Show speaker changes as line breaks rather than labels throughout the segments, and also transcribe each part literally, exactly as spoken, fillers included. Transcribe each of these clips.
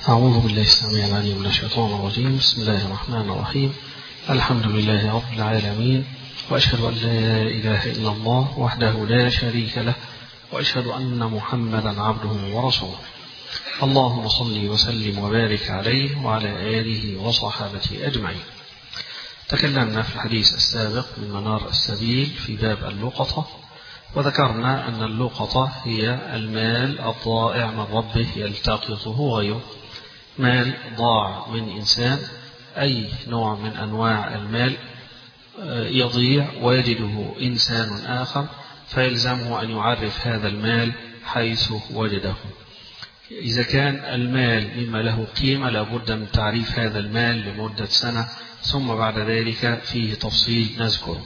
أعوذ بالله السميع العليم من الشيطان الرجيم. بسم الله الرحمن الرحيم. الحمد لله رب العالمين، وأشهد أن لا إله إلا الله وحده لا شريك له، وأشهد أن محمدا عبده ورسوله. اللهم صل وسلم وبارك عليه وعلى آله وصحابته أجمعين. تكلمنا في الحديث السابق من منار السبيل في باب اللقطة، وذكرنا أن اللقطة هي المال الضائع من ربه يلتقطه غيره. مال ضاع من إنسان، أي نوع من أنواع المال يضيع ويجده إنسان آخر، فيلزمه أن يعرف هذا المال حيث وجده. إذا كان المال مما له قيمة لابد من تعريف هذا المال لمدة سنة، ثم بعد ذلك فيه تفصيل نذكره.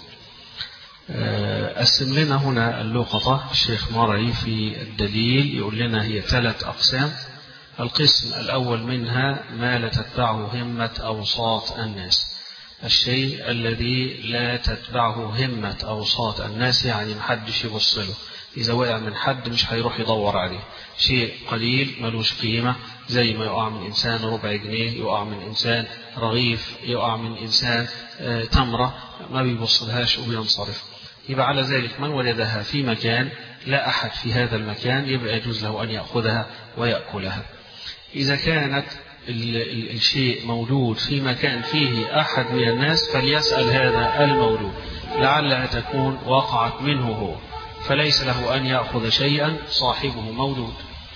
قسم لنا هنا اللقطة الشيخ مرعي في الدليل، يقول لنا هي ثلاث أقسام. القسم الأول منها ما لا تتبعه همة أوساط الناس، الشيء الذي لا تتبعه همة أوساط الناس، يعني محدش يبص له، إذا وقع من حد مش هيروح يدور عليه، شيء قليل ملوش قيمة، زي ما يقع من إنسان ربع جنيه، يقع من إنسان رغيف، يقع من إنسان تمرة، ما بيبصلهاش وبينصرف. يبقى على ذلك من وجدها في مكان لا أحد في هذا المكان يبقى يجوز له أن يأخذها ويأكلها. إذا كانت الشيء موجود في مكان فيه أحد من الناس فليسأل هذا الموجود لعلها تكون وقعت منه هو، فليس له أن يأخذ شيئا صاحبه موجود.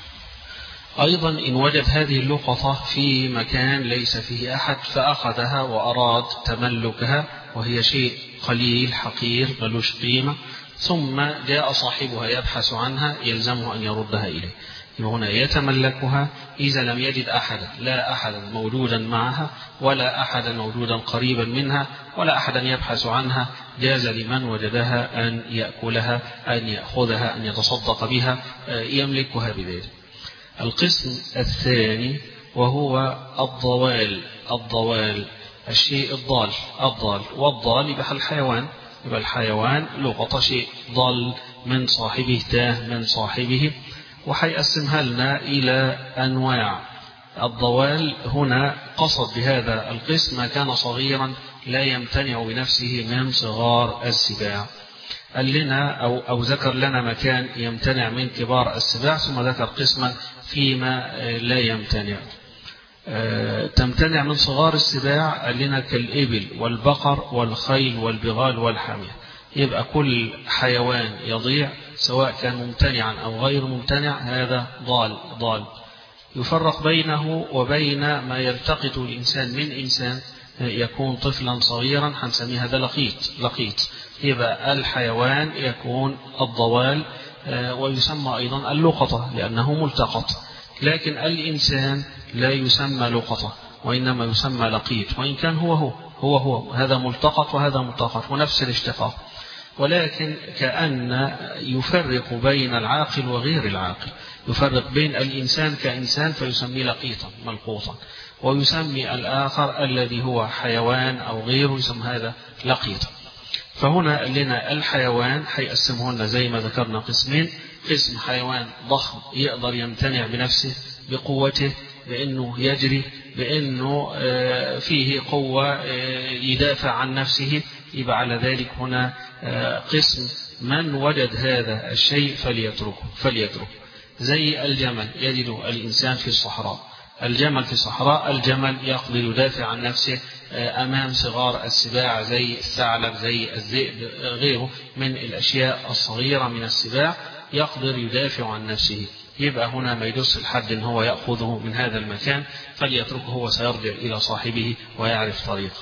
أيضا إن وجد هذه اللقطة في مكان ليس فيه أحد فأخذها وأراد تملكها، وهي شيء قليل حقير ملوش قيمة، ثم جاء صاحبها يبحث عنها، يلزمه أن يردها إليه. هنا يتملكها إذا لم يجد أحدا، لا أحدا موجودا معها ولا أحدا موجودا قريبا منها ولا أحدا يبحث عنها، جاز لمن وجدها أن يأكلها، أن يأخذها، أن يتصدق بها، يملكها بذلك. القسم الثاني وهو الضوال. الضوال الشيء الضال، الضال والضال يبقى الحيوان، يبقى الحيوان لقطة شيء ضل من صاحبه، تاه من صاحبه. وحيقسمها لنا إلى أنواع. الضوال هنا قصد بهذا القسم ما كان صغيرا لا يمتنع بنفسه من صغار السباع. قال لنا أو, أو ذكر لنا مكان يمتنع من كبار السباع، ثم ذكر قسما فيما لا يمتنع. أه تمتنع من صغار السباع قال لنا كالإبل والبقر والخيل والبغال والحمير. يبقى كل حيوان يضيع سواء كان ممتنعا أو غير ممتنع هذا ضال. ضال يفرق بينه وبين ما يلتقط الإنسان من إنسان، يكون طفلا صغيرا هنسميه هذا لقيط. لقيط يبقى الحيوان يكون الضوال، ويسمى أيضا اللقطة لأنه ملتقط. لكن الإنسان لا يسمى لقطة وإنما يسمى لقيط، وإن كان هو هو هو هو هذا ملتقط وهذا ملتقط ونفس الاشتقاق، ولكن كأن يفرق بين العاقل وغير العاقل، يفرق بين الإنسان كإنسان فيسميه لقيطا ملقوطا، ويسمي الآخر الذي هو حيوان أو غيره يسمى هذا لقيطا. فهنا لنا الحيوان حيقسمهن زي ما ذكرنا قسمين. قسم حيوان ضخم يقدر يمتنع بنفسه بقوته، بأنه يجري، بأنه فيه قوة يدافع عن نفسه، يبقى على ذلك هنا قسم من وجد هذا الشيء فليتركه فليتركه زي الجمل يجد الإنسان في الصحراء. الجمل في الصحراء، الجمل يقدر يدافع عن نفسه أمام صغار السباع زي الثعلب زي الذئب غيره من الأشياء الصغيرة من السباع، يقدر يدافع عن نفسه. يبقى هنا ما يدس الحد إن هو يأخذه من هذا المكان، فليتركه هو سيرجع إلى صاحبه ويعرف طريقه.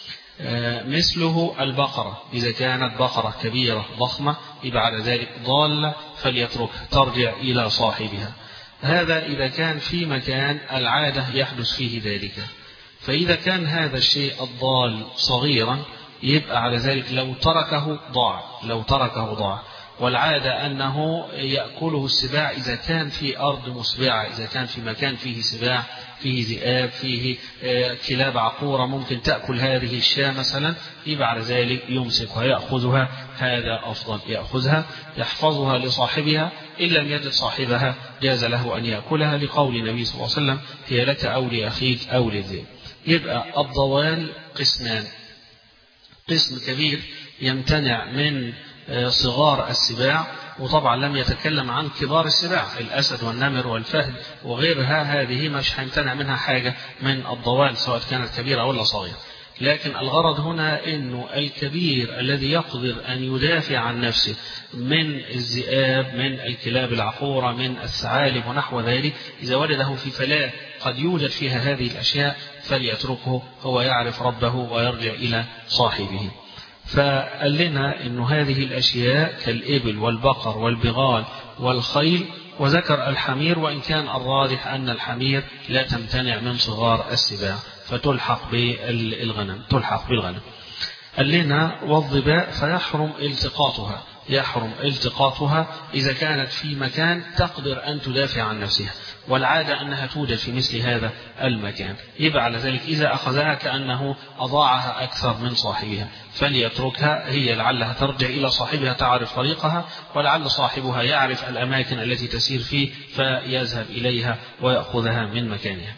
مثله البقرة، إذا كانت بقرة كبيرة ضخمة يبقى على ذلك ضالة فليتركها ترجع إلى صاحبها. هذا إذا كان في مكان العادة يحدث فيه ذلك. فإذا كان هذا الشيء الضال صغيرا يبقى على ذلك لو تركه ضاع، لو تركه ضاع. والعادة أنه يأكله السباع إذا كان في أرض مسبعة، إذا كان في مكان فيه سباع، فيه ذئاب، فيه كلاب عقورة ممكن تأكل هذه الشاة مثلا، يبقى على ذلك يمسكها يأخذها، هذا أفضل، يأخذها يحفظها لصاحبها إن لم يجد صاحبها جاز له أن يأكلها، لقول النبي صلى الله عليه وسلم هي لك أو لأخيك أو للذئب. يبقى الضوال قسمان: قسم كبير يمتنع من صغار السباع، وطبعا لم يتكلم عن كبار السباع الأسد والنمر والفهد وغيرها، هذه مش هيمتنع منها حاجة من الضوال سواء كانت كبيرة ولا صغيرة. لكن الغرض هنا أنه الكبير الذي يقدر أن يدافع عن نفسه من الذئاب، من الكلاب العقورة، من الثعالب ونحو ذلك، إذا وجده في فلاة قد يوجد فيها هذه الأشياء فليتركه، هو يعرف ربه ويرجع إلى صاحبه. فقال لنا أن هذه الأشياء كالإبل والبقر والبغال والخيل، وذكر الحمير، وإن كان الراجح أن الحمير لا تمتنع من صغار السباع فتلحق بالغنم تلحق بالغنم. قال لنا والظباء فيحرم التقاطها يحرم التقاطها إذا كانت في مكان تقدر أن تدافع عن نفسها، والعادة أنها توجد في مثل هذا المكان. يبقى على ذلك إذا أخذها كأنه أضاعها أكثر من صاحبها فليتركها، هي لعلها ترجع إلى صاحبها تعرف طريقها، ولعل صاحبها يعرف الأماكن التي تسير فيه فيذهب إليها ويأخذها من مكانها.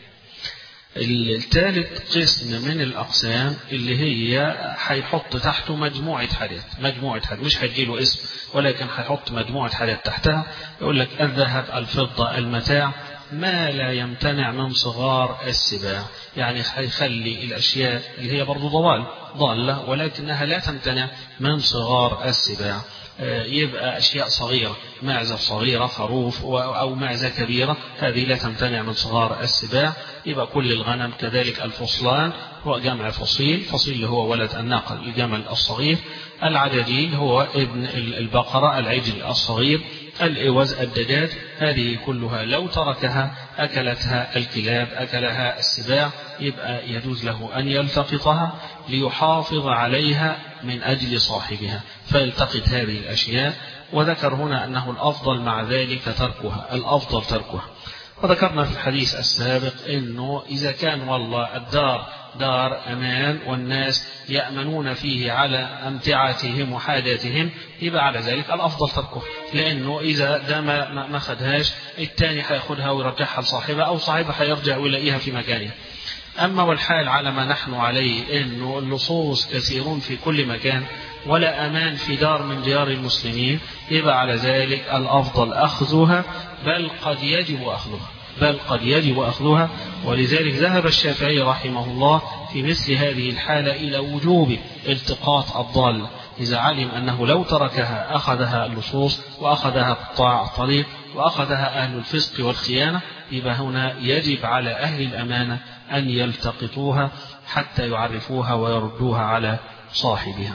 الثالث قسم من الأقسام اللي هي هيحط تحته مجموعة حاجات مجموعة حاجات مش هيجيله اسم، ولكن هيحط مجموعة حاجات تحتها. يقول لك الذهب، الفضة، المتاع، ما لا يمتنع من صغار السباع، يعني هيخلي الأشياء اللي هي برضو ضوال ضالة ولكنها لا تمتنع من صغار السباع. يبقى أشياء صغيرة، معزة صغيرة، خروف أو معزة كبيرة، هذه لا تمتنع من صغار السباع. يبقى كل الغنم كذلك. الفصلان هو جمع فصيل، فصيل اللي هو ولد الناقة الجمل الصغير. العجاجيل هو ابن البقرة العجل الصغير. الإوز الدجاج، هذه كلها لو تركها أكلتها الكلاب، أكلها السباع، يبقى يجوز له أن يلتقطها ليحافظ عليها من أجل صاحبها فيلتقط هذه الأشياء. وذكر هنا أنه الأفضل مع ذلك تركها الأفضل تركها وذكرنا في الحديث السابق أنه إذا كان والله الدار دار أمان والناس يأمنون فيه على أمتعتهم وحاجاتهم، يبقى على ذلك الأفضل تركه، لأنه إذا ده ما خدهاش الثاني هياخدها ويرجعها لصاحبها، أو صاحبها هيرجع ويلاقيها في مكانها. أما والحال على ما نحن عليه أنه اللصوص كثيرون في كل مكان ولا أمان في دار من ديار المسلمين، يبقى على ذلك الأفضل أخذها، بل قد يجب أخذها بل قد يجب أخذها ولذلك ذهب الشافعي رحمه الله في مثل هذه الحالة إلى وجوب التقاط الضالة، إذا علم أنه لو تركها أخذها اللصوص وأخذها قطاع الطريق وأخذها أهل الفسق والخيانة، يبقى هنا يجب على أهل الأمانة أن يلتقطوها حتى يعرفوها ويردوها على صاحبها.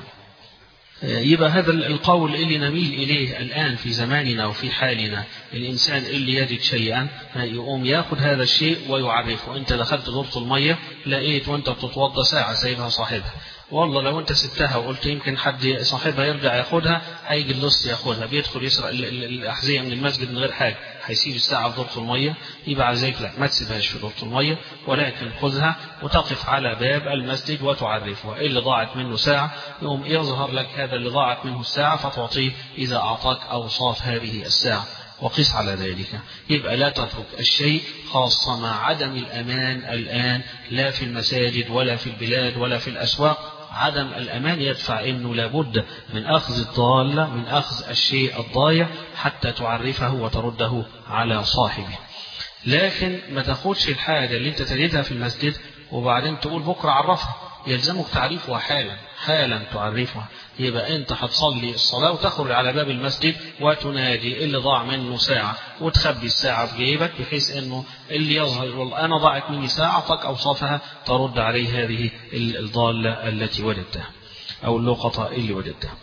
يبقى هذا القول اللي نميل إليه الآن في زماننا وفي حالنا، الإنسان اللي يجد شيئا يقوم يأخذ هذا الشيء ويعرفه. أنت دخلت دورة المية لقيت وأنت بتتوضى ساعة سايبها صاحبها، والله لو أنت سبتها وقلت يمكن حد صاحبها يرجع يأخذها، هيجي اللص يأخذها، بيدخل يسرق الأحذية من المسجد من غير حاجة، هيسيب الساعة في دورة المية. يبقى على ذلك لا، ما تسيبهاش في دورة المية، ولكن خذها وتقف على باب المسجد وتعرفها. اللي ضاعت منه ساعة يقوم يظهر لك هذا اللي ضاعت منه الساعة فتعطيه إذا أعطاك أوصاف هذه الساعة، وقس على ذلك. يبقى لا تترك الشيء، خاصة مع عدم الأمان الآن، لا في المساجد ولا في البلاد ولا في الأسواق. عدم الأمان يدفع أنه لابد من أخذ الضالة، من أخذ الشيء الضايع حتى تعرفه وترده على صاحبه. لكن ما تاخدش الحاجة اللي انت تجدها في المسجد وبعدين تقول بكرة عرفها، يلزمك تعريفها حالا حالا تعرفها. يبقى انت هتصلي الصلاة وتخرج على باب المسجد وتنادي اللي ضاع منه ساعة وتخبي الساعة في جيبك، بحيث انه اللي يظهر والله انا ضاعت مني ساعة، اعطاك اوصافها ترد عليه هذه الضالة التي وجدتها او اللقطة اللي وجدتها.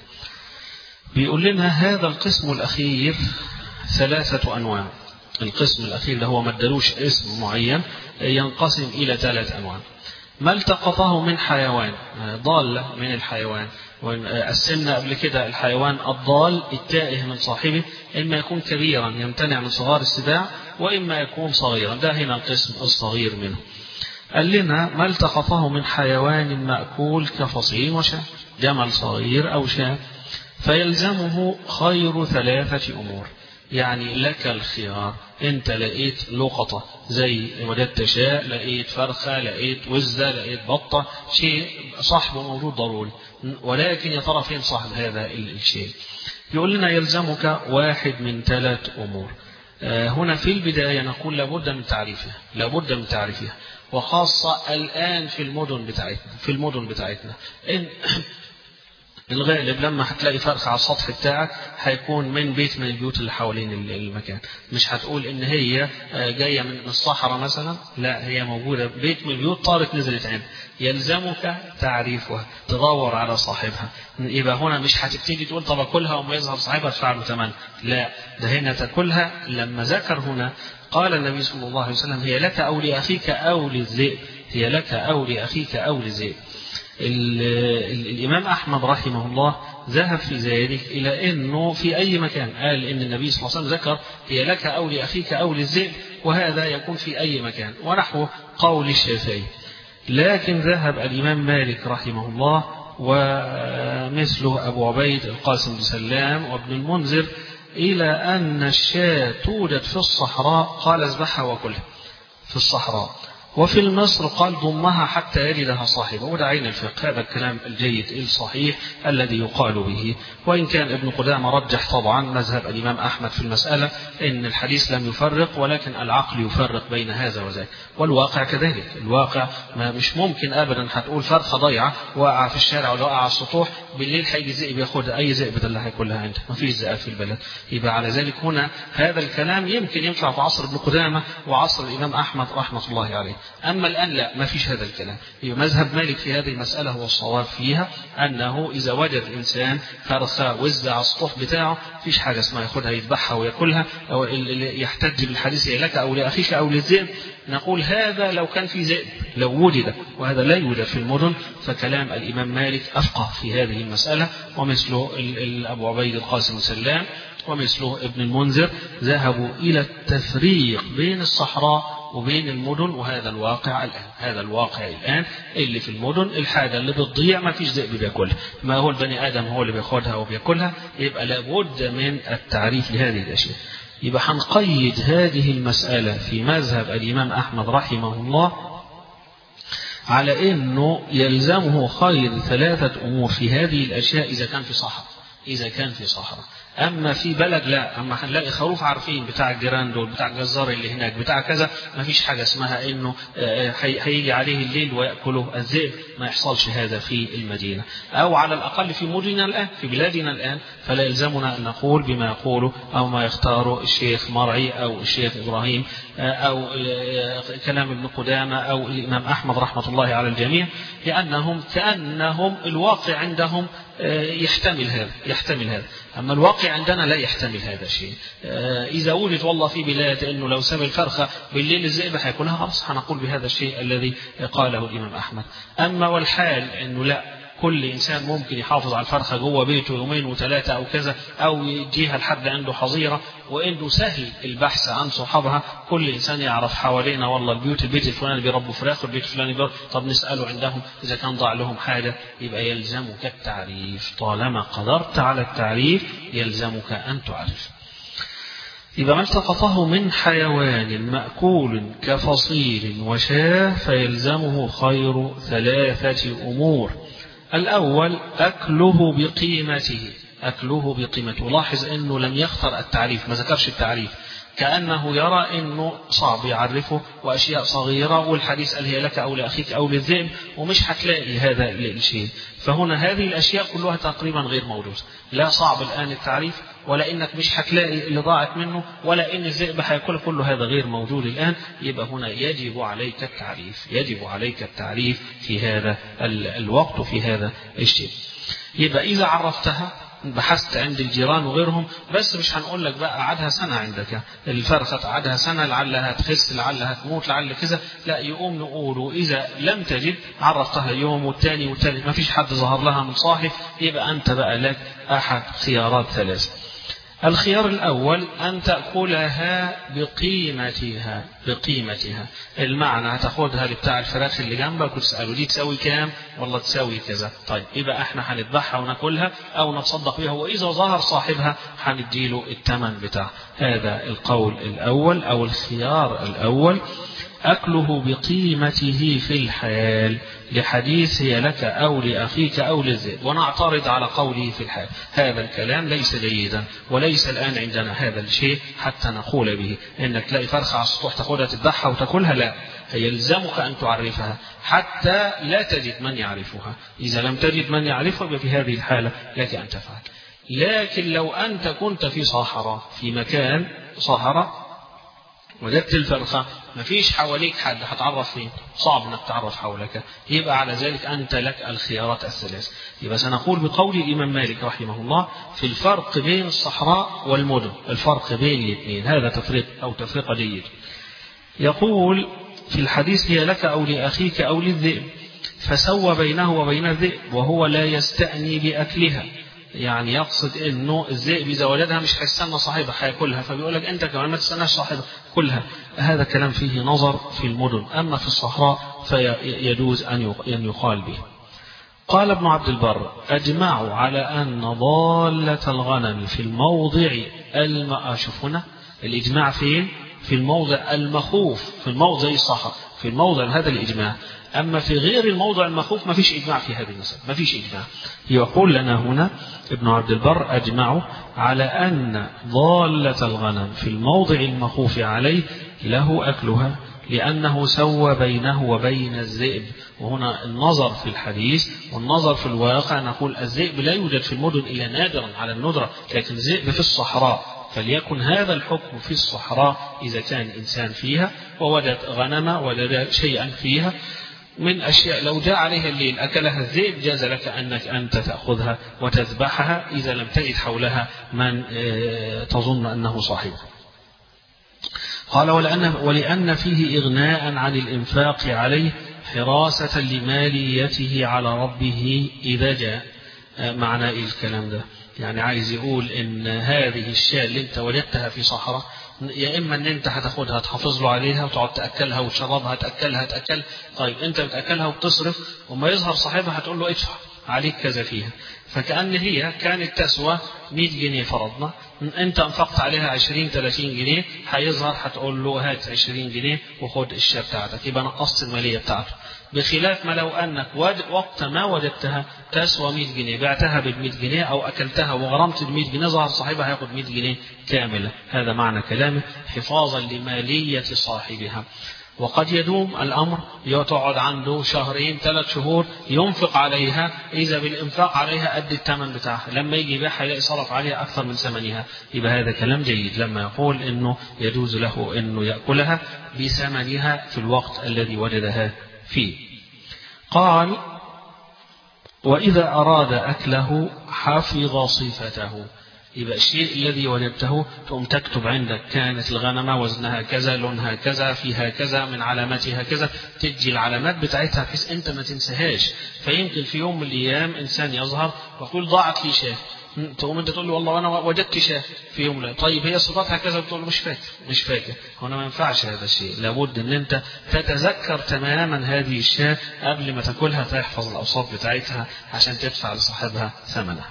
بيقول لنا هذا القسم الاخير ثلاثة انواع. القسم الاخير ده هو ما ادالوش اسم معين، ينقسم الى ثلاث انواع. ما التقطه من حيوان، ضالة من الحيوان، وقسمنا قبل كده الحيوان الضال التائه من صاحبه، إما يكون كبيرا يمتنع من صغار السباع، وإما يكون صغيرا، ده هنا القسم الصغير منه. قال لنا ما التقطه من حيوان مأكول كفصيل وشاة، جمل صغير أو شاة، فيلزمه خير ثلاثة أمور. يعني لك الخيار، انت لقيت لقطة زي وجدت شاء، لقيت فرخة، لقيت وزة، لقيت بطة، شيء صاحبه موجود ضروري، ولكن يا ترى فين صاحب هذا الشيء؟ يقول لنا يلزمك واحد من ثلاث أمور. هنا في البداية نقول لابد من تعريفها، لابد من تعريفها، وخاصة الآن في المدن بتاعتنا، في المدن بتاعتنا إن الغالب لما هتلاقي فرخة على السطح بتاعك هيكون من بيت من البيوت اللي حوالين المكان، مش هتقول ان هي جاية من الصحراء مثلا، لا هي موجودة بيت من البيوت طارت نزلت عين. يلزمك تعريفها، تدور على صاحبها. يبقى هنا مش هتبتدي تقول طب اكلها وما يظهر صاحبها تدفع له ثمن، لا ده هنا تاكلها. لما ذكر هنا قال النبي صلى الله عليه وسلم هي لك او لاخيك او للذئب، هي لك او لاخيك او للذئب. الإمام أحمد رحمه الله ذهب في ذلك إلى أنه في أي مكان، قال إن النبي صلى الله عليه وسلم ذكر هي لك أو لأخيك أو للذئب، وهذا يكون في أي مكان، ونحو قول الشافعي. لكن ذهب الإمام مالك رحمه الله ومثله أبو عبيد القاسم بن سلام وابن المنذر إلى أن الشاة توجد في الصحراء، قال اذبحها وكلها في الصحراء، وفي مصر قال ضمها حتى يجدها صاحبه. وده عين الفقه، هذا الكلام الجيد الصحيح الذي يقال به. وإن كان ابن قدامة رجح طبعا مذهب الإمام أحمد في المسألة إن الحديث لم يفرق، ولكن العقل يفرق بين هذا وذاك، والواقع كذلك. الواقع ما مش ممكن أبدا هتقول فرخة ضيعة واقعة في الشارع ولا واقعة على السطوح بالليل هيجي ذئب ياخدها، أي ذئب ده اللي هياكلها عندك؟ ما فيش ذئاب في البلد. يبقى على ذلك هنا هذا الكلام يمكن ينفع في عصر ابن قدامة وعصر الإمام أحمد رحمة الله عليه. أما الآن لا، ما فيش هذا الكلام. مذهب مالك في هذه المسألة هو الصواب فيها، أنه إذا وجد إنسان فرخة وزة على السطح بتاعه فيش حاجة اسمها ياخدها يذبحها ويأكلها أو يحتج بالحديث لك أو لأخيك أو للذئب. نقول هذا لو كان في ذئب لو وجد، وهذا لا يوجد في المدن، فكلام الإمام مالك أفقه في هذه المسألة، ومثله أبو عبيد القاسم سلام ومثله ابن المنذر ذهبوا إلى التفريق بين الصحراء وبين المدن. وهذا الواقع الآن، هذا الواقع الآن اللي في المدن الحاجة اللي بتضيع ما فيش ذئب بياكلها، ما هو البني آدم هو اللي بياخدها وبياكلها. يبقى لابد من التعريف لهذه الأشياء. يبقى هنقيد هذه المسألة في مذهب الإمام أحمد رحمه الله على أنه يلزمه خير ثلاثة أمور في هذه الأشياء إذا كان في صحراء، إذا كان في صحراء. أما في بلد لا، أما هنلاقي خروف عارفين بتاع الجيران دول، بتاع الجزار اللي هناك، بتاع كذا، ما فيش حاجة اسمها إنه هيجي عليه الليل ويأكله الذئب، ما يحصلش هذا في المدينة، أو على الأقل في مدننا الآن، في بلادنا الآن. فلا يلزمنا أن نقول بما يقوله أو ما يختاره الشيخ مرعي أو الشيخ إبراهيم أو كلام ابن قدامة أو الإمام أحمد رحمة الله على الجميع، لأنهم كأنهم الواقع عندهم يحتمل هذا، يحتمل هذا. أما الواقع عندنا لا يحتمل هذا الشيء. إذا وجد والله في بلاد أنه لو ساب الفرخة بالليل الذئب هيكونها، خلاص هنقول بهذا الشيء الذي قاله الإمام أحمد. أما والحال أنه لا، كل إنسان ممكن يحافظ على الفرخة جوه بيته يومين وثلاثة أو كذا، أو يجيها لحد عنده حظيرة، وإنه سهل البحث عن صحابها. كل إنسان يعرف حوالينا والله البيوت، البيت الفلاني بيربوا فراخ، والبيت الفلاني بيربوا، طب نسأله عندهم إذا كان ضاع لهم حاجة. يبقى يلزمك التعريف، طالما قدرت على التعريف يلزمك أن تعرف. إذا ما التقطه من حيوان مأكول كفصيل وشاة فيلزمه خير ثلاثة أمور. الأول أكله بقيمته، أكله بقيمته. لاحظ أنه لم يختر التعريف، ما ذكرش التعريف، كأنه يرى أنه صعب يعرفه، وأشياء صغيرة، والحديث قال هي لك أو لأخيك أو للذئب، ومش هتلاقي هذا الشيء. فهنا هذه الأشياء كلها تقريبا غير موجودة، لا صعب الآن التعريف، ولا إنك مش هتلاقي اللي ضاعت منه، ولا إن الذئب هياكل، كل هذا غير موجود الآن. يبقى هنا يجب عليك التعريف، يجب عليك التعريف في هذا الوقت وفي هذا الشيء. يبقى إذا عرفتها بحثت عند الجيران وغيرهم، بس مش هنقول لك بقى قعدها سنة عندك الفرخة، قعدها سنة لعلها تخس لعلها تموت لعل كذا، لا، يقوم نقول إذا لم تجد عرفتها يوم والثاني والثالث ما فيش حد ظهر لها من صاحب، يبقى أنت بقى لك أحد خيارات ثلاثة. الخيار الأول أن تأكلها بقيمتها بقيمتها المعنى هتاخدها لبتاع الفراخ اللي جنبك وتسأله دي تساوي كام والله تساوي كذا، طيب يبقى احنا هنذبحها وناكلها أو نتصدق بها، وإذا ظهر صاحبها هنديله الثمن بتاعها. هذا القول الأول أو الخيار الأول، أكله بقيمته في الحال، لحديث هي لك أو لأخيك أو للذئب، ونعترض على قوله في الحال. هذا الكلام ليس جيدا وليس الآن عندنا هذا الشيء حتى نقول به إنك تلاقي فرخة على السطوح تاخدها تذبحها وتاكلها، لا، يلزمك أن تعرفها حتى لا تجد من يعرفها. إذا لم تجد من يعرفها يبقى في هذه الحالة لك أن تفعل. لكن لو أنت كنت في صحراء، في مكان صحراء وجدت الفرخة ما فيش حواليك حد، هتعرف فين؟ صعب انك تعرف حولك، يبقى على ذلك انت لك الخيارات الثلاث. يبقى سنقول بقول الامام مالك رحمه الله في الفرق بين الصحراء والمدن، الفرق بين الاثنين هذا تفريق او تفرقه جيد. يقول في الحديث هي لك او لاخيك او للذئب، فسوى بينه وبين الذئب وهو لا يستأني باكلها، يعني يقصد انه الذئب اذا ولدها مش هيستنى صاحبها هياكلها، فبيقول لك انت كمان ما تستناش صاحبها كلها. هذا كلام فيه نظر في المدن، اما في الصحراء فيجوز ان يقال به. قال ابن عبد البر اجمعوا على ان ضالة الغنم في الموضع الم... شوف هنا الاجماع فين؟ في الموضع المخوف، في الموضع الصحراء، في الموضع هذا الاجماع. أما في غير الموضع المخوف ما فيش إجماع في هذه المسألة، ما فيش إجماع. يقول لنا هنا ابن عبد البر أجمعوا على أن ضالة الغنم في الموضع المخوف عليه له أكلها، لأنه سوى بينه وبين الذئب. وهنا النظر في الحديث والنظر في الواقع، نقول الذئب لا يوجد في المدن إلا نادرا على الندرة، لكن الذئب في الصحراء، فليكن هذا الحكم في الصحراء إذا كان إنسان فيها ووجد غنم وجد شيئا فيها من أشياء لو جاء عليها الليل أكلها الذئب جاز لك أنك أنت تأخذها وتذبحها إذا لم تجد حولها من تظن أنه صاحبها. قال ولأن, ولأن فيه إغناء عن الإنفاق عليه حراسة لماليته على ربه إذا جاء. معنى إيه الكلام ده؟ يعني عايز يقول إن هذه الشاة اللي انت وجدتها في صحراء يا إما أن أنت هتاخدها تحافظ له عليها وتقعد تأكلها وتشربها تأكلها تأكل، طيب أنت بتأكلها وبتصرف وما يظهر صاحبها هتقول له ادفع عليك كذا فيها، فكأن هي كانت تسوى مئة جنيه فرضنا، أنت أنفقت عليها عشرين ثلاثين جنيه، هيظهر هتقول له هات عشرين جنيه وخد الشاة بتاعتك، يبقى نقصت المالية بتاعته. بخلاف ما لو أنك وقت ما وجدتها تسوى مئة جنيه بعتها ب مئة جنيه أو أكلتها وغرمت ب مئة جنيه، ظهر صاحبها هياخد مئة جنيه كاملة. هذا معنى كلامه حفاظا لمالية صاحبها. وقد يدوم الأمر يقعد عنده شهرين ثلاث شهور ينفق عليها، إذا بالإنفاق عليها قد الثمن بتاعها، لما يجي يبيعها يلاقي صرف عليها أكثر من ثمنها، يبقى هذا كلام جيد لما يقول إنه يجوز له إنه يأكلها بثمنها في الوقت الذي وجدها فيه. قال وإذا أراد أكله حفظ صفته، يبقى الشيء الذي وجدته تقوم تكتب عندك كانت الغنمة وزنها كذا لونها كذا فيها كذا من علاماتها كذا، تجي العلامات بتاعتها بحيث أنت ما تنساهاش. فيمكن في يوم من الأيام إنسان يظهر ويقول ضاعت لي شاة، تقوم انت تقول له والله انا وجدت شاه في يوم لا، طيب هي صفاتها كذا، وتقول له مش فاكر مش فاكر هنا ما ينفعش هذا الشيء، لابد ان انت تتذكر تماما هذه الشاه قبل ما تاكلها، تحفظ الاوصاف بتاعتها عشان تدفع لصاحبها ثمنها.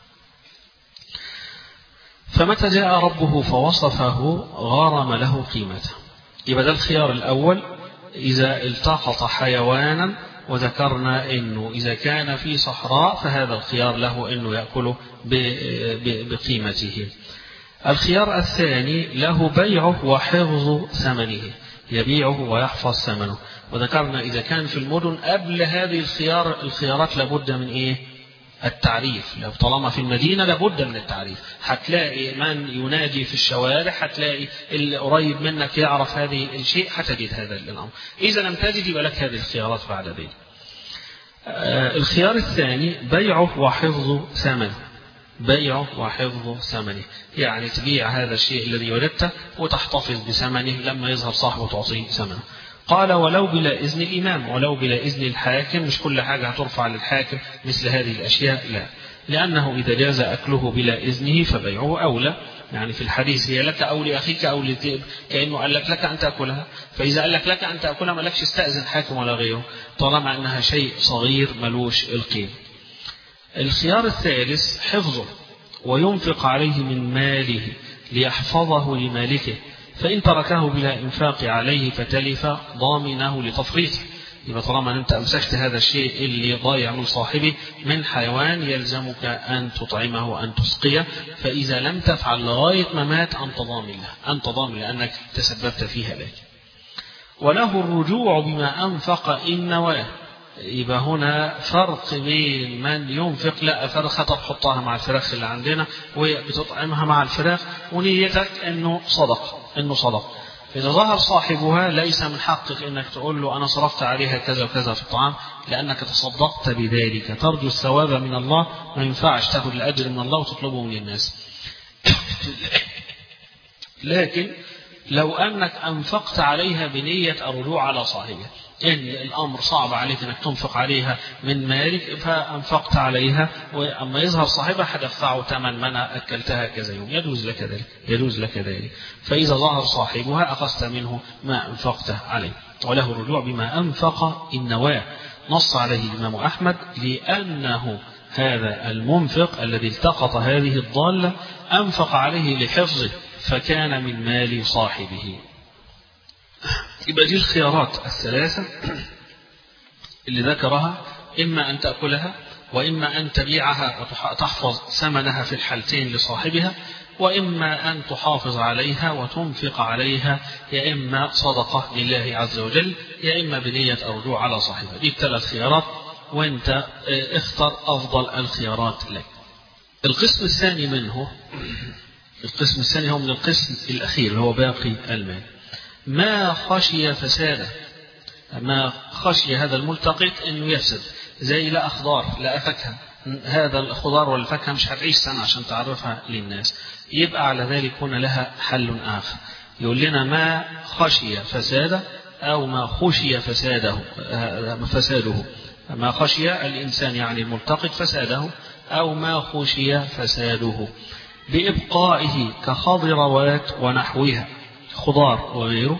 فمتى جاء ربه فوصفه غرم له قيمته. يبقى ده الخيار الاول اذا التقط حيوانا، وذكرنا أنه إذا كان في صحراء فهذا الخيار له أنه يأكله بقيمته. الخيار الثاني له بيعه وحفظ ثمنه، يبيعه ويحفظ ثمنه. وذكرنا إذا كان في المدن قبل هذه الخيار الخيارات لابد من إيه؟ التعريف. لو طالما في المدينة لابد من التعريف، هتلاقي من ينادي في الشوارع، هتلاقي اللي قريب منك يعرف هذه الشيء، هتجد هذا الأمر. إذا لم تجد يبقى لك هذه الخيارات بعد ذلك. آه الخيار الثاني بيعه وحفظ ثمنه، بيعه وحفظ ثمنه، يعني تبيع هذا الشيء الذي وجدته وتحتفظ بثمنه لما يظهر صاحبه تعطيه ثمنه. قال ولو بلا إذن الإمام، ولو بلا إذن الحاكم، مش كل حاجة هترفع للحاكم مثل هذه الأشياء، لا، لأنه إذا جاز أكله بلا إذنه فبيعه أولى، يعني في الحديث هي لك أو لأخيك أو للذئب، كأنه قال لك لك أن تأكلها. فإذا قال لك لك أن تأكلها ما لكش استأذن حاكم ولا غيره، طالما أنها شيء صغير ملوش القيمة. الخيار الثالث حفظه وينفق عليه من ماله ليحفظه لمالكه، فإن تركه بلا إنفاق عليه فتلف ضامنه لتفريطه. يبقى طالما أنت أمسكت هذا الشيء اللي ضايع من صاحبه من حيوان يلزمك أن تطعمه وأن تسقيه، فإذا لم تفعل لغاية ما مات أنت ضامن له، أنت ضامن لأنك تسببت في هلاك. وله الرجوع بما أنفق إن نواه. يبقى هنا فرق بين من ينفق لا فرخة تحطها مع الفراخ اللي عندنا وبتطعمها مع الفراخ ونيتك أنه صدق أنه صدق. إذا ظهر صاحبها ليس من حقك أنك تقول له أنا صرفت عليها كذا وكذا في الطعام، لأنك تصدقت بذلك، ترجو الثواب من الله، ما ينفعش تأخذ الأجر من الله وتطلبه من الناس. لكن لو أنك أنفقت عليها بنية الرجوع على صاحبها، إن الأمر صعب عليك أنك تنفق عليها من مالك فأنفقت عليها، وأما يظهر صاحبها هتدفعه ثمن ما أكلتها كذا يوم، يجوز لك ذلك، يجوز لك ذلك. فإذا ظهر صاحبها أخذت منه ما أنفقته عليه. وله الرجوع بما أنفق النواة، نص عليه الإمام أحمد لأنه هذا المنفق الذي التقط هذه الضالة أنفق عليه لحفظه فكان من مال صاحبه. يبقى دي الخيارات الثلاثة اللي ذكرها، إما أن تأكلها، وإما أن تبيعها وتحفظ ثمنها في الحالتين لصاحبها، وإما أن تحافظ عليها وتنفق عليها، يا إما صدقة لله عز وجل، يا إما بنية الرجوع على صاحبها. دي الثلاث خيارات، وأنت اختر أفضل الخيارات لك. القسم الثاني منه، القسم الثاني هو من القسم الأخير اللي هو باقي المال. ما خشي فساده، ما خشي هذا الملتقط انه يفسد، زي لا اخضار لا فاكهه، هذا الخضار والفاكهه مش هتعيش سنه عشان تعرفها للناس، يبقى على ذلك هنا لها حل اخر. يقول لنا ما خشي فساده او ما خشي فساده، فساده ما خشي الانسان يعني الملتقط فساده، او ما خشي فساده بابقائه كخضروات ونحوها، خضار وغيره،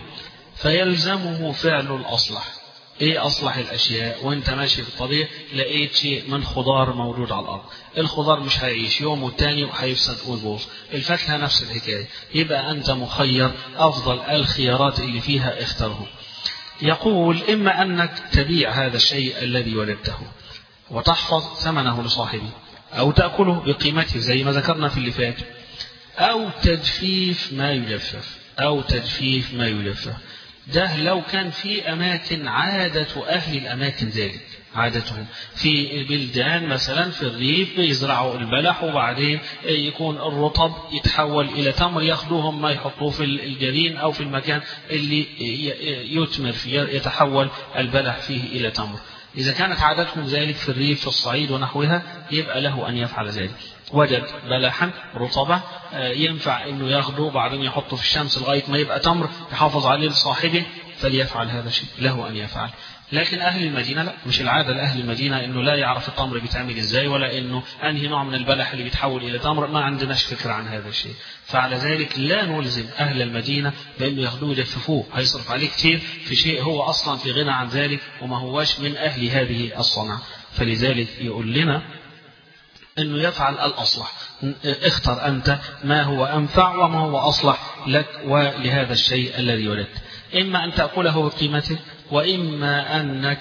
فيلزمه فعل الأصلح. ايه أصلح الأشياء؟ وانت ماشي في الطريق لقيت شيء من خضار موجود على الأرض، الخضار مش هيعيش يوم والتاني وهيفسد ويبوظ، الفاكهة نفس الحكاية، يبقى أنت مخير، أفضل الخيارات اللي فيها اختره. يقول إما أنك تبيع هذا الشيء الذي ولدته وتحفظ ثمنه لصاحبه، أو تأكله بقيمته زي ما ذكرنا في اللي فات، أو تجفيف ما يجفف، أو تجفيف ما يجفف. ده لو كان في أماكن عادة أهل الأماكن ذلك، عادتهم في البلدان مثلا في الريف بيزرعوا البلح وبعدين يكون الرطب يتحول إلى تمر، ياخدوهم ما يحطوه في الجرين أو في المكان اللي يتمر فيه يتحول البلح فيه إلى تمر. إذا كانت عادتهم ذلك في الريف في الصعيد ونحوها يبقى له أن يفعل ذلك. وجد بلحا رطبة ينفع أنه ياخده وبعدين يحطه في الشمس لغاية ما يبقى تمر يحافظ عليه لصاحبه، فليفعل هذا الشيء، له أن يفعل. لكن أهل المدينة لا، مش العادة لأهل المدينة أنه لا يعرف التمر بيتعمل إزاي، ولا أنه أنهي نوع من البلح اللي بيتحول إلى تمر، ما عندناش فكرة عن هذا الشيء. فعلى ذلك لا نلزم أهل المدينة بأنه ياخدوه يجففوه، هيصرف عليه كتير في شيء هو أصلا في غنى عن ذلك وما هواش من أهل هذه الصنعة. فلذلك يقول لنا أنه يفعل الأصلح. اختر أنت ما هو أنفع وما هو أصلح لك ولهذا الشيء الذي ولدت، إما أن تأكله بقيمته، وإما أنك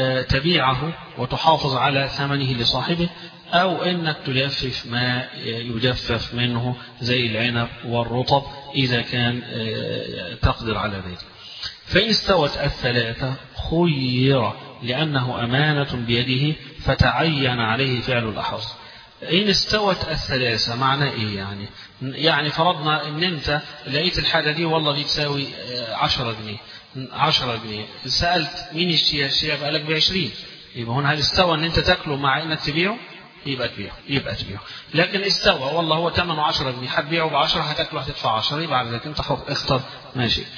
تبيعه وتحافظ على ثمنه لصاحبه، أو أنك تجفف ما يجفف منه زي العنب والرطب إذا كان تقدر على ذلك. فإن استوت الثلاثة خير لأنه أمانة بيده فتعين عليه فعل الأحظ. إن استوت الثلاثة معنى إيه يعني؟ يعني فرضنا إن أنت لقيت الحاجة دي والله دي تساوي عشرة جنيه، عشرة جنيه، سألت مين يشتريها؟ الشيء قال لك بعشرين، يبقى هنا هل استوى إن أنت تاكله مع إنك تبيعه؟ يبقى تبيعه، يبقى تبيعه. لكن استوى والله هو ثمنه عشرة جنيه، هتبيعه بعشرة، هتاكله هتدفع عشرة، يبقى على ذلك أنت اختر ما شئت.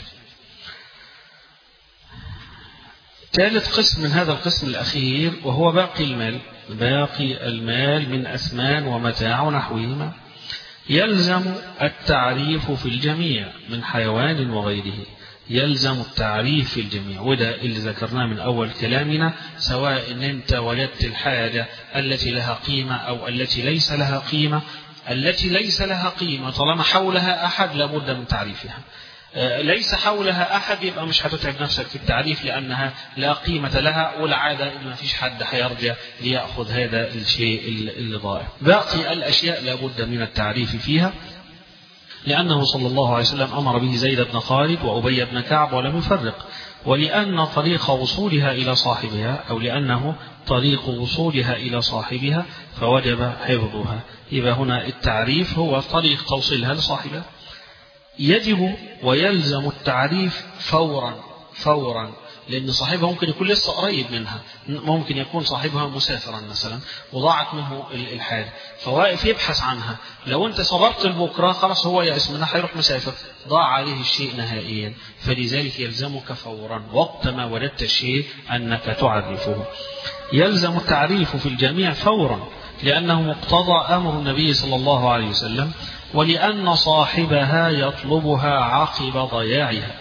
ثالث قسم من هذا القسم الأخير وهو باقي المال، باقي المال من أثمان ومتاع ونحوهما. يلزم التعريف في الجميع من حيوان وغيره، يلزم التعريف في الجميع، وده اللي ذكرناه من أول كلامنا، سواء إن أنت وجدت الحاجة التي لها قيمة أو التي ليس لها قيمة. التي ليس لها قيمة طالما حولها أحد لابد من تعريفها، ليس حولها أحد يبقى مش هتتعب نفسك في التعريف لأنها لا قيمة لها، والعادة إن ما فيش حد هيرجع ليأخذ هذا الشيء اللي ضائع. باقي الأشياء لابد من التعريف فيها، لأنه صلى الله عليه وسلم أمر به زيد بن خالد وأبي بن كعب ولم يفرق، ولأن طريق وصولها إلى صاحبها أو لأنه طريق وصولها إلى صاحبها فوجب حفظها. يبقى هنا التعريف هو طريق توصيلها لصاحبها. يجب ويلزم التعريف فورا فورا، لأن صاحبها ممكن يكون لسه قريب منها، ممكن يكون صاحبها مسافرا مثلا وضاعت منه الحاجة فواقف يبحث عنها. لو أنت صبرت البكرة خلاص هو يأس منها هيروح مسافر، ضاع عليه الشيء نهائيا. فلذلك يلزمك فورا وقت ما وجدت الشيء أنك تعرفه. يلزم التعريف في الجميع فورا لأنه مقتضى أمر النبي صلى الله عليه وسلم، ولأن صاحبها يطلبها عقب ضياعها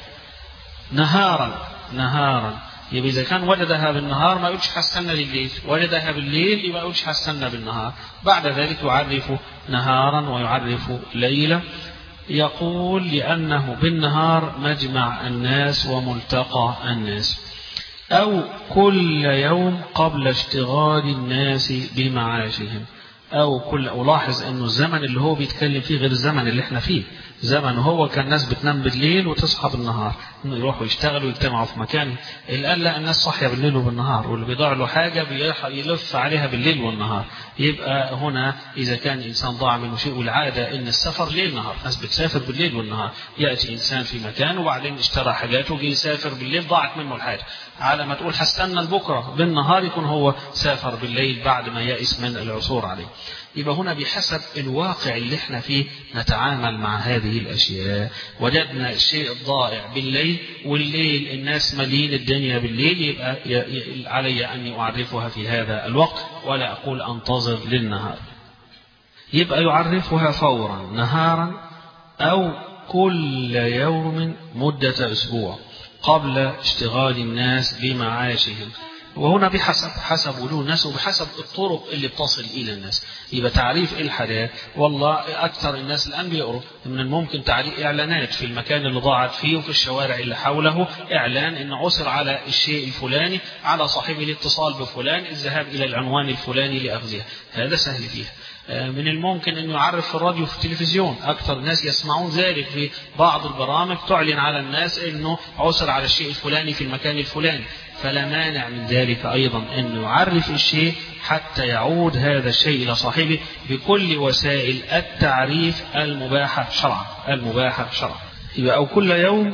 نهارا نهارا. يبقى إذا كان وجدها بالنهار ما يقولش هستنى بالليل، وجدها بالليل يبقى يقولش هستنى بالنهار، بعد ذلك يعرف نهارا ويعرف ليلا. يقول لأنه بالنهار مجمع الناس وملتقى الناس، أو كل يوم قبل اشتغال الناس بمعاشهم، أو كل ألاحظ أنه الزمن اللي هو بيتكلم فيه غير الزمن اللي احنا فيه. زمن هو كان الناس بتنام بالليل وتصحى بالنهار، يروحوا يشتغلوا ويجتمعوا في مكان. الآن لا، الناس صاحية بالليل وبالنهار، واللي بيضيع له حاجة بيلف عليها بالليل والنهار. يبقى هنا إذا كان إنسان ضاع منه شيء، والعادة إن السفر ليل نهار، الناس بتسافر بالليل والنهار. يأتي إنسان في مكان وبعدين اشترى حاجاته وجي يسافر بالليل، ضاعت منه الحاجة، على ما تقول هستنى البكرة بالنهار يكون هو سافر بالليل بعد ما يأس من العثور عليه. يبقى هنا بحسب الواقع اللي احنا فيه نتعامل مع هذه الأشياء. وجدنا الشيء الضائع بالليل، والليل الناس مليين الدنيا بالليل، يبقى علي أن أعرفها في هذا الوقت ولا أقول أنتظر للنهار. يبقى يعرفها فورا نهارا أو كل يوم مدة أسبوع قبل اشتغال الناس بمعاشهم. وهنا بحسب حسب وجود الناس وبحسب الطرق اللي بتصل إلى الناس. يبقى تعريف الحاجات، والله أكثر الناس الآن بيقروا من الممكن تعريف إعلانات في المكان اللي ضاعت فيه وفي الشوارع اللي حوله، إعلان إن عثر على الشيء الفلاني، على صاحبه الاتصال بفلان، الذهاب إلى العنوان الفلاني لأخذها. هذا سهل فيه. من الممكن أن يعرف في الراديو في التلفزيون، أكثر الناس يسمعون ذلك في بعض البرامج تعلن على الناس أنه عثر على الشيء الفلاني في المكان الفلاني. فلا مانع من ذلك أيضا أن يعرف الشيء حتى يعود هذا الشيء إلى صاحبه بكل وسائل التعريف المباحة شرعا المباحة شرعا. يبقى أو كل يوم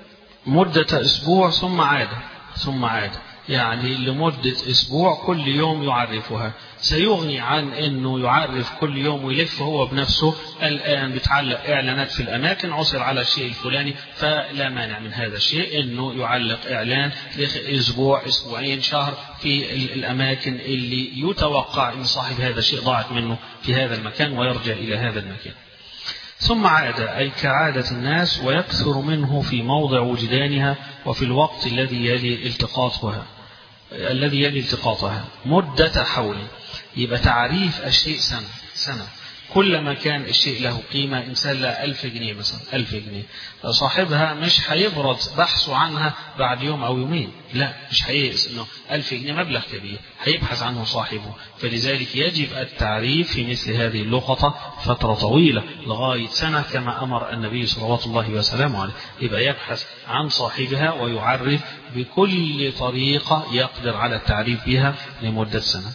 مدة أسبوع ثم عاد ثم عاد يعني لمدة أسبوع كل يوم يعرفها. سيغني عن أنه يعرف كل يوم ويلف هو بنفسه. الآن بتعلق إعلانات في الأماكن عثر على الشيء الفلاني، فلا مانع من هذا الشيء أنه يعلق إعلان لأسبوع أسبوعين شهر في الأماكن اللي يتوقع أن صاحب هذا الشيء ضاعت منه في هذا المكان ويرجع إلى هذا المكان. ثم عاد أي كعادة الناس ويكثر منه في موضع وجدانها وفي الوقت الذي يلي التقاطها الذي يلي التقاطها مدة حول. يبقى تعريف الشيء سنة سنة كلما كان الشيء له قيمة. إنسان له ألف جنيه مثلا، ألف جنيه، صاحبها مش هيبرد بحثه عنها بعد يوم أو يومين، لا، مش هيئس إنه ألف جنيه مبلغ كبير، هيبحث عنه صاحبه. فلذلك يجب التعريف في مثل هذه اللقطة فترة طويلة لغاية سنة كما أمر النبي صلوات الله وسلامه عليه. يبقى يبحث عن صاحبها ويعرف بكل طريقة يقدر على التعريف بها لمدة سنة.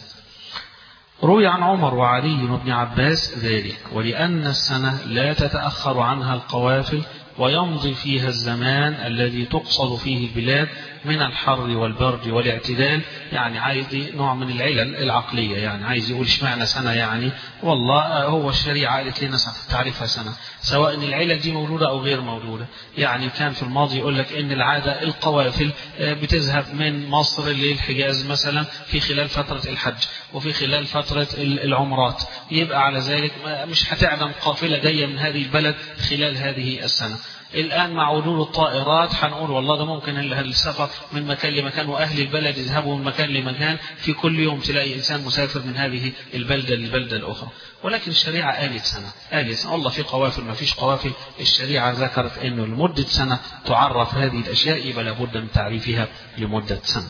روي عن عمر وعلي بن عباس ذلك، ولأن السنة لا تتأخر عنها القوافل ويمضي فيها الزمان الذي تقصد فيه البلاد من الحر والبرد والاعتدال، يعني عايز نوع من العلل العقلية، يعني عايز يقول اشمعنى سنة، يعني والله هو الشريعة قالت لنا تعرفها سنة، سواء العلل دي موجودة أو غير موجودة. يعني كان في الماضي يقول لك إن العادة القوافل بتذهب من مصر للحجاز مثلا في خلال فترة الحج وفي خلال فترة العمرات، يبقى على ذلك مش هتعدم قافلة جاية من هذه البلد خلال هذه السنة. الآن مع وجود الطائرات هنقول والله ده ممكن السفر من مكان لمكان، وأهل البلد يذهبوا من مكان لمكان، في كل يوم تلاقي إنسان مسافر من هذه البلدة للبلدة الأخرى. ولكن الشريعة قالت سنة، قالت سنة. الله في قوافل ما فيش قوافل، الشريعة ذكرت أنه لمدة سنة تعرف هذه الأشياء، يبقى لابد من تعريفها لمدة سنة.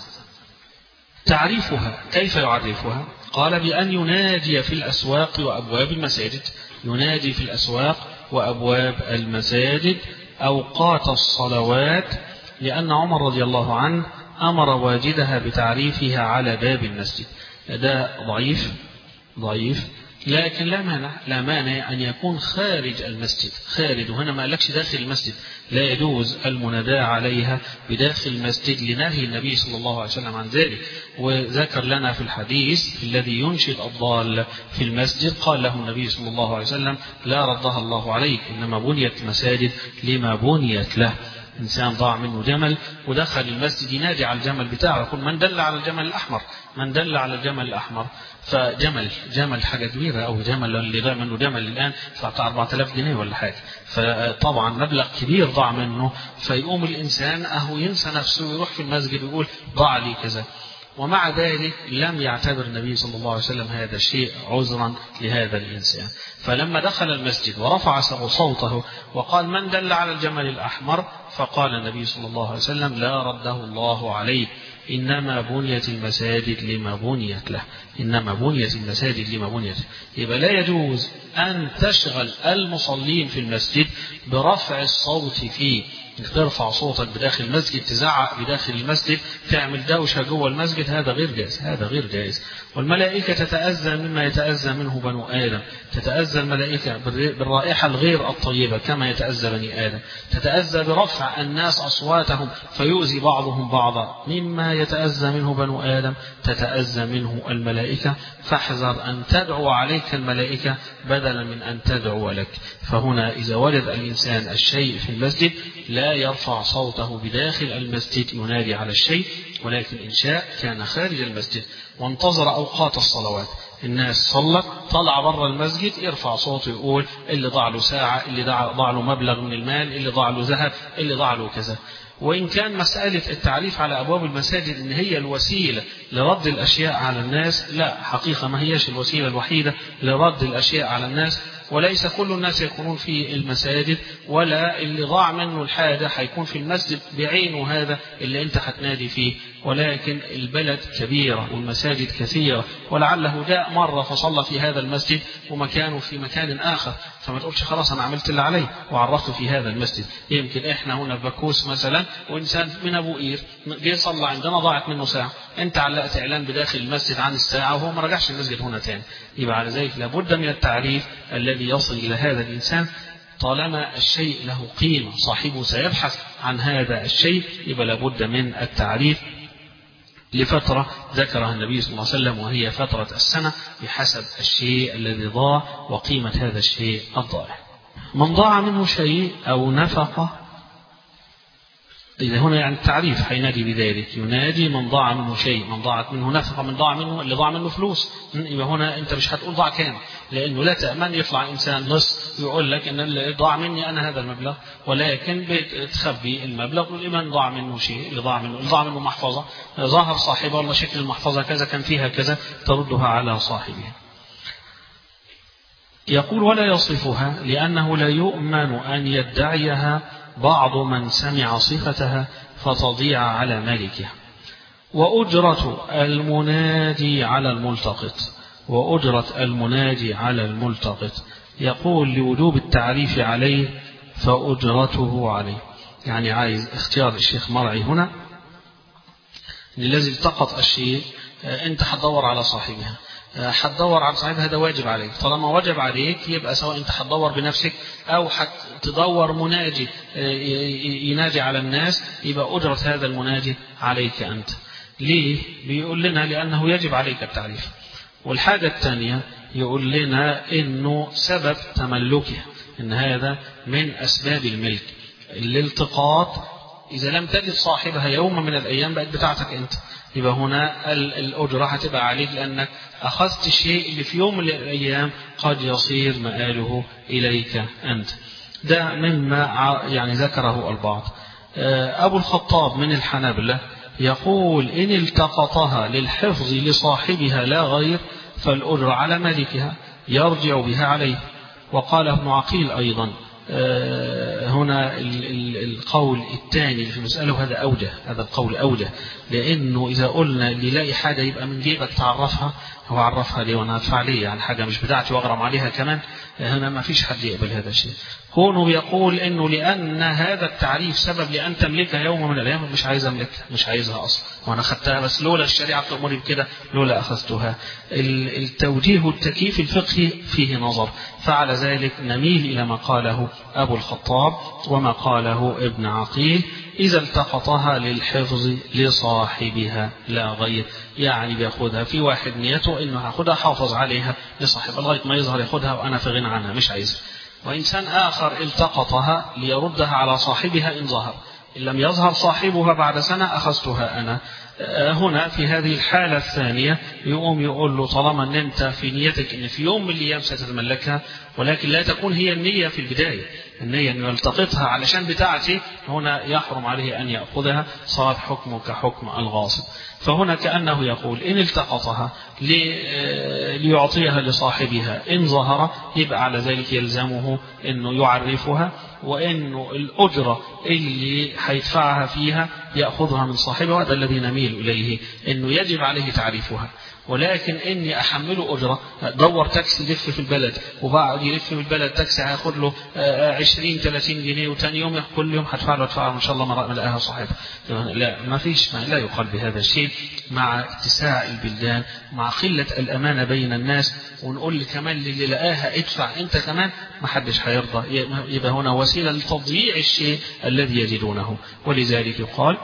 تعريفها كيف يعرفها؟ قال بأن ينادي في الأسواق وأبواب المساجد، ينادي في الأسواق وأبواب المساجد أوقات الصلوات، لأن عمر رضي الله عنه أمر واجدها بتعريفها على باب المسجد. ده ضعيف ضعيف لكن لا مانع لا مانع أن يكون خارج المسجد، خارج، وهنا ما قالكش داخل المسجد، لا يجوز المناداة عليها بداخل المسجد لنهي النبي صلى الله عليه وسلم عن ذلك. وذكر لنا في الحديث الذي ينشد الضال في المسجد قال له النبي صلى الله عليه وسلم لا ردها الله عليك، إنما بنيت المساجد لما بنيت له. إنسان ضاع منه جمل ودخل المسجد ينادي على الجمل بتاعه، يقول من دل على الجمل الأحمر، من دل على الجمل الأحمر. فجمل جمل حاجة كبيرة، أو جمل اللي ضاع منه جمل الآن بتاع أربعة آلاف جنيه ولا حاجة، فطبعا مبلغ كبير ضاع منه. فيقوم الإنسان أهو ينسى نفسه ويروح في المسجد ويقول ضاع لي كذا، ومع ذلك لم يعتبر النبي صلى الله عليه وسلم هذا الشيء عذرا لهذا الإنسان. فلما دخل المسجد ورفع صوته وقال من دل على الجمل الأحمر، فقال النبي صلى الله عليه وسلم لا رده الله عليه، إنما بنيت المساجد لما بنيت له، إنما بنيت المساجد لما بنيت. يبقى لا يجوز أن تشغل المصلين في المسجد برفع الصوت فيه، ترفع صوتك بداخل المسجد، تزعق بداخل المسجد، تعمل دوشة جوه المسجد، هذا غير جائز، هذا غير جائز. والملائكة تتأذى مما يتأذى منه بنو آدم، تتأذى الملائكة بالرائحة الغير الطيبة كما يتأذى بني آدم، تتأذى برفع الناس أصواتهم فيؤذي بعضهم بعضا مما يتأذى منه بنو آدم، تتأذى منه الملائكة. فاحذر أن تدعو عليك الملائكة بدلا من أن تدعو لك. فهنا إذا وجد الإنسان الشيء في المسجد لا يرفع صوته بداخل المسجد ينادي على الشيء، ولكن إن شاء كان خارج المسجد وانتظر أوقات الصلوات، الناس صلت طلع بره المسجد يرفع صوته يقول اللي ضاع له ساعة، اللي ضاع له مبلغ من المال، اللي ضاع له ذهب، اللي ضاع له كذا. وإن كان مسألة التعريف على أبواب المساجد إن هي الوسيلة لرد الأشياء على الناس، لا، حقيقة ما هيش الوسيلة الوحيدة لرد الأشياء على الناس، وليس كل الناس يكونون في المساجد، ولا اللي ضاع منه الحاجة هيكون في المسجد بعينه هذا اللي انت هتنادي فيه. ولكن البلد كبيرة والمساجد كثيرة، ولعله جاء مرة فصلى في هذا المسجد ومكانه في مكان آخر، فما تقولش خلاص أنا عملت اللي علي وعرفته في هذا المسجد. يمكن إحنا هنا في بكوس مثلا وإنسان من أبو قير جه صلى عندنا ضاعت منه ساعة، أنت علقت إعلان بداخل المسجد عن الساعة وهو ما رجعش المسجد هنا تاني. يبقى على ذلك لابد من التعريف الذي يصل إلى هذا الإنسان. طالما الشيء له قيمة صاحبه سيبحث عن هذا الشيء، يبقى لابد من التعريف لفترة ذكرها النبي صلى الله عليه وسلم، وهي فترة السنة بحسب الشيء الذي ضاع وقيمة هذا الشيء الضائع. من ضاع منه شيء أو نفقة، إذا هنا يعني التعريف حينادي بذلك، ينادي من ضاع منه شيء، من ضاعت منه نفقة، من ضاع منه اللي ضاع منه فلوس. يبقى هنا أنت مش هتقول ضاع كام، لأنه لا تأمن يطلع إنسان نص يقول لك إن اللي ضاع مني أنا هذا المبلغ، ولكن بتخبي المبلغ والإيمان ضاع منه شيء، اللي ضاع منه اللي ضاع منه محفظة، ظاهر صاحبها والله شكل المحفظة كذا كان فيها كذا، تردها على صاحبها. يقول ولا يصفها لأنه لا يؤمن أن يدعيها بعض من سمع صفتها فتضيع على مالكها. وأجرة المنادي على الملتقط، وأجرة المنادي على الملتقط، يقول لوجوب التعريف عليه فأجرته عليه. يعني عايز اختيار الشيخ مرعي هنا الذي التقط الشيء، انت هتدور على صاحبها، هتدور على صاحبها ده واجب عليك. طالما واجب عليك يبقى سواء انت هتدور بنفسك او هتدور مناجي ينادي على الناس، يبقى أجرة هذا المناجي عليك أنت. ليه؟ بيقول لنا لأنه يجب عليك التعريف. والحاجة الثانية يقول لنا إنه سبب تملكها، إن هذا من أسباب الملك. الالتقاط إذا لم تجد صاحبها يوم من الأيام بقت بتاعتك أنت، يبقى هنا الأجرة هتبقى عليك لأنك أخذت الشيء اللي في يوم من الأيام قد يصير مآله إليك أنت. ده مما يعني ذكره البعض. أبو الخطاب من الحنابلة يقول إن التقطها للحفظ لصاحبها لا غير فالأجرة على مالكها يرجع بها عليه. وقال ابن عقيل أيضا هنا القول الثاني في المسألة، هذا أوجه، هذا القول أوجه، لأنه إذا قلنا اللي لاقي حاجة يبقى من جيبك تعرفها، هو عرفها ليه وأنا هدفع ليه؟ يعني حاجة مش بتاعتي وأغرم عليها كمان، هنا ما فيش حد يقبل هذا الشيء. كونه بيقول إنه لأن هذا التعريف سبب لأن تملكها يوم من الأيام، مش عايز أملكها، مش عايزها أصلا، وأنا خدتها بس لولا الشريعة تأمري بكده لولا أخذتها. التوجيه التكييف الفقهي فيه نظر، فعلى ذلك نميل إلى ما قاله أبو الخطاب وما قاله ابن عقيل إذا التقطها للحفظ لصاحبها لا غير. يعني بياخدها في واحد نيته إنه هاخدها حافظ عليها لصاحبها لغاية ما يظهر ياخدها وأنا في غنى عنها مش عايزها. وإنسان آخر التقطها ليردها على صاحبها إن ظهر، إن لم يظهر صاحبها بعد سنة أخذتها أنا. هنا في هذه الحالة الثانية يقوم يقول له طالما أن أنت في نيتك أن في يوم من الأيام ستتملكها، ولكن لا تكون هي النية في البداية، النية أن يلتقطها علشان بتاعتي، هنا يحرم عليه أن يأخذها، صار حكمه كحكم الغاصب. فهنا كأنه يقول إن التقطها ليعطيها لصاحبها إن ظهر يبقى على ذلك يلزمه أنه يعرفها، وأنه الأجرة اللي هيدفعها فيها يأخذها من صاحبها. وهذا الذي نميل إليه، أنه يجب عليه تعريفها. ولكن إني أحمله أجرة، دور تاكسي يلف في البلد وبعد يلف في البلد تاكسي هياخد له عشرين ثلاثين جنيه، وثاني يوم كل يوم هدفع له ادفع ان شاء الله ما لقاها صاحبها. لا، ما فيش، ما لا يقال بهذا الشيء مع اتساع البلدان، مع قلة الأمانة بين الناس. ونقول كمان اللي لقاها ادفع انت كمان، ما حدش هيرضى. يبقى هنا وسيلة لتضييع الشيء الذي يجدونه. ولذلك يقال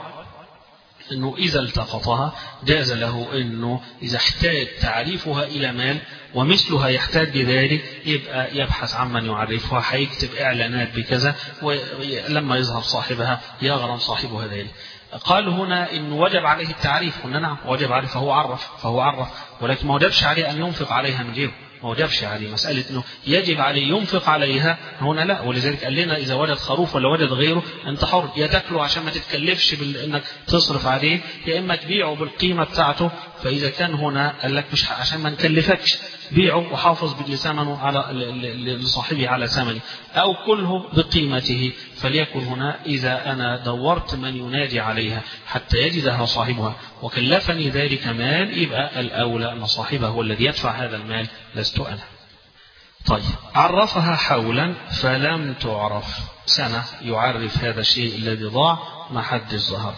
أنه إذا التقطها جاز له أنه إذا احتاج تعريفها إلى مال ومثلها يحتاج لذلك يبقى يبحث عمن يعرفها، هيكتب إعلانات بكذا، ولما يظهر صاحبها يغرم صاحبها ذلك. قال هنا إن وجب عليه التعريف، قلنا نعم وجب عليه، فهو عرف فهو عرف ولكن ما وجبش عليه أن ينفق عليها من جيبه، ما وجبش عليه مسألة أنه يجب عليه ينفق عليها هنا لا. ولذلك قال لنا إذا وجد خروف ولا وجد غيره أنت حر، يا تاكله عشان ما تتكلفش بأنك تصرف عليه، يا إما تبيعه بالقيمة بتاعته. فإذا كان هنا قال لك مش عشان ما نكلفكش، بيعه وحافظ بثمنه على لصاحبه على ثمنه، أو كله بقيمته. فليكن هنا إذا أنا دورت من ينادي عليها حتى يجدها صاحبها وكلفني ذلك مال، يبقى الأولى أن صاحبه هو الذي يدفع هذا المال لست أنا. طيب، عرفها حولا فلم تعرف، سنة يعرف هذا الشيء الذي ضاع ما حد ظهر.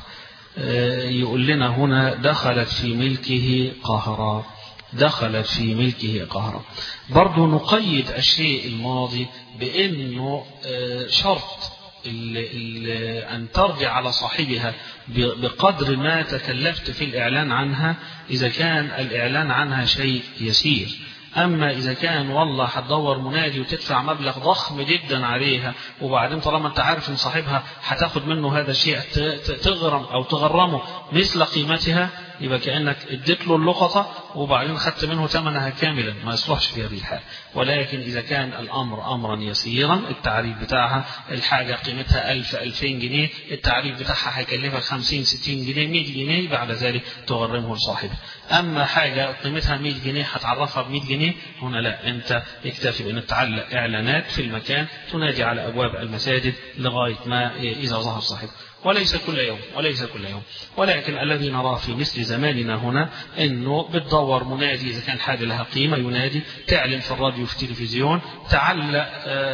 يقول لنا هنا دخلت في ملكه قهرا، دخلت في ملكه قهرا. برضو نقيد الشيء الماضي بأنه شرط ال ال أن ترجع على صاحبها بقدر ما تكلفت في الإعلان عنها، إذا كان الإعلان عنها شيء يسير. أما إذا كان والله هتدور منادي وتدفع مبلغ ضخم جدا عليها، وبعدين طالما أنت عارف إن صاحبها هتاخد منه هذا الشيء تغرم أو تغرمه مثل قيمتها، يبقى كأنك اديت له اللقطة وبعدين خدت منه ثمنها كاملا، ما يصلحش في هذه الحال. ولكن إذا كان الأمر أمرا يسيرا، التعريف بتاعها الحاجة قيمتها ألف ألفين جنيه، التعريف بتاعها هيكلفها خمسين ستين جنيه مئة جنيه، بعد ذلك تغرمه لصاحبه. أما حاجة قيمتها مئة جنيه هتعرفها ب مئة جنيه، هنا لا، أنت اكتفي بأن تعلق إعلانات في المكان تنادي على أبواب المساجد لغاية ما إذا ظهر صاحبه. وليس كل يوم وليس كل يوم ولكن الذي نراه في مثل زماننا هنا أنه بتدور منادي إذا كان حاجة لها قيمة ينادي، تعلن في الراديو في التلفزيون، تعلق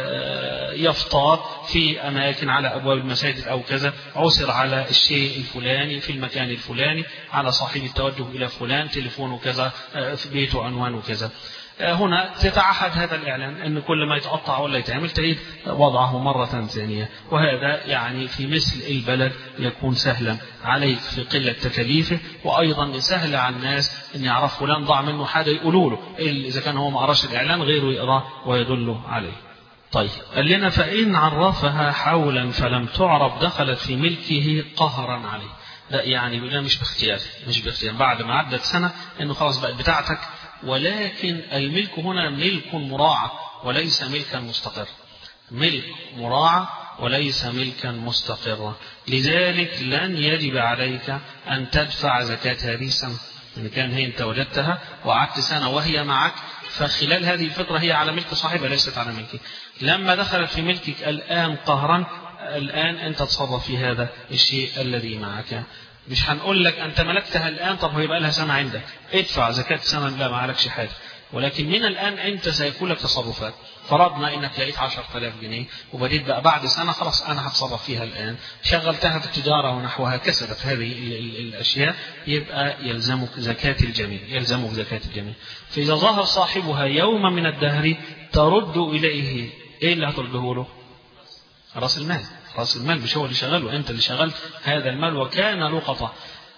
يفطار في أماكن على أبواب المساجد أو كذا، عثر على الشيء الفلاني في المكان الفلاني، على صاحب التوجه إلى فلان، تليفونه كذا، في بيته عنوانه كذا. هنا تتعهد هذا الإعلان أن كل ما يتقطع ولا يتعمل تعيد وضعه مرة ثانية، وهذا يعني في مثل البلد يكون سهلا عليك في قلة تكاليفه، وأيضا سهل على الناس أن يعرف فلان ضاع منه حاجة يقولوا له، إذا كان هو ما قراش الإعلان غيره يقراه ويدله عليه. طيب قال لنا فإن عرفها حولا فلم تعرف دخلت في ملكه قهرا عليه. لا يعني بلا مش باختيار مش باختيار بعد ما عدت سنة إنه خلاص بقت بتاعتك، ولكن الملك هنا ملك مراعى وليس ملكا مستقر، ملك مراعى وليس ملكا مستقرا، لذلك لن يجب عليك أن تدفع زكاة هذه السنة. إن كان هي أنت وجدتها وقعدت سنة وهي معك، فخلال هذه الفترة هي على ملك صاحبها ليست على ملكك. لما دخلت في ملكك الآن قهرا، الآن أنت تصرف في هذا الشيء الذي معك. مش هنقول لك أنت ملكتها الآن طب هيبقى لها سنة عندك ادفع زكاة سنة، لا ما عليكش حاجة، ولكن من الآن أنت سيكون لك تصرفات. فرضنا إنك لقيت عشرة آلاف جنيه وبديت بقى بعد سنة خلاص أنا هتصرف فيها الآن، شغلتها في التجارة ونحوها، كسبت هذه الأشياء، يبقى يلزمك زكاة الجميع، يلزمك زكاة الجميع. فإذا ظهر صاحبها يوما من الدهر ترد إليه، إيه اللي هترده له؟ رأس المال. رأس المال مش هو اللي شغله، أنت اللي شغلت هذا المال وكان لقطة.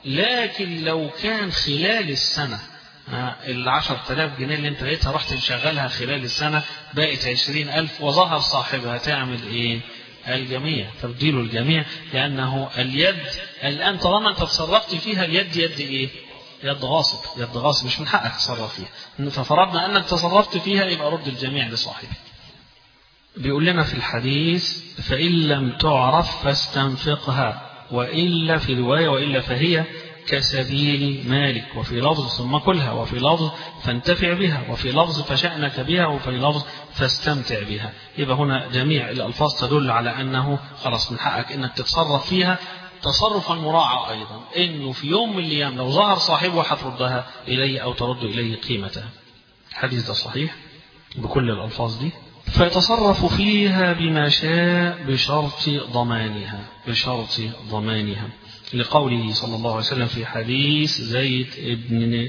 لكن لو كان خلال السنة العشر تلاف جنيه اللي انت لقيتها رحت تشغلها خلال السنة بقت عشرين ألف وظهر صاحبها، تعمل ايه؟ الجميع، تبديل الجميع، لأنه اليد الآن طالما انت تصرفت فيها اليد يد ايه؟ يد غاصب، يد غاصب مش من حقك تصرف فيها، ففرضنا أنك تصرفت فيها يبقى رد الجميع لصاحبه. بيقول لنا في الحديث فإن لم تعرف فاستنفقها، وإلا في رواية وإلا فهي كسبيل مالك، وفي لفظ ثم كلها، وفي لفظ فانتفع بها، وفي لفظ فشأنك بها، وفي لفظ فاستمتع بها. يبقى هنا جميع الألفاظ تدل على أنه خلاص من حقك أنك تتصرف فيها تصرفا مراعى أيضا، أنه في يوم من الأيام لو ظهر صاحبه هتردها إليه أو ترد إليه قيمتها. الحديث ده صحيح بكل الألفاظ دي. فيتصرف فيها بما شاء بشرط ضمانها، بشرط ضمانها، لقوله صلى الله عليه وسلم في حديث زيد بن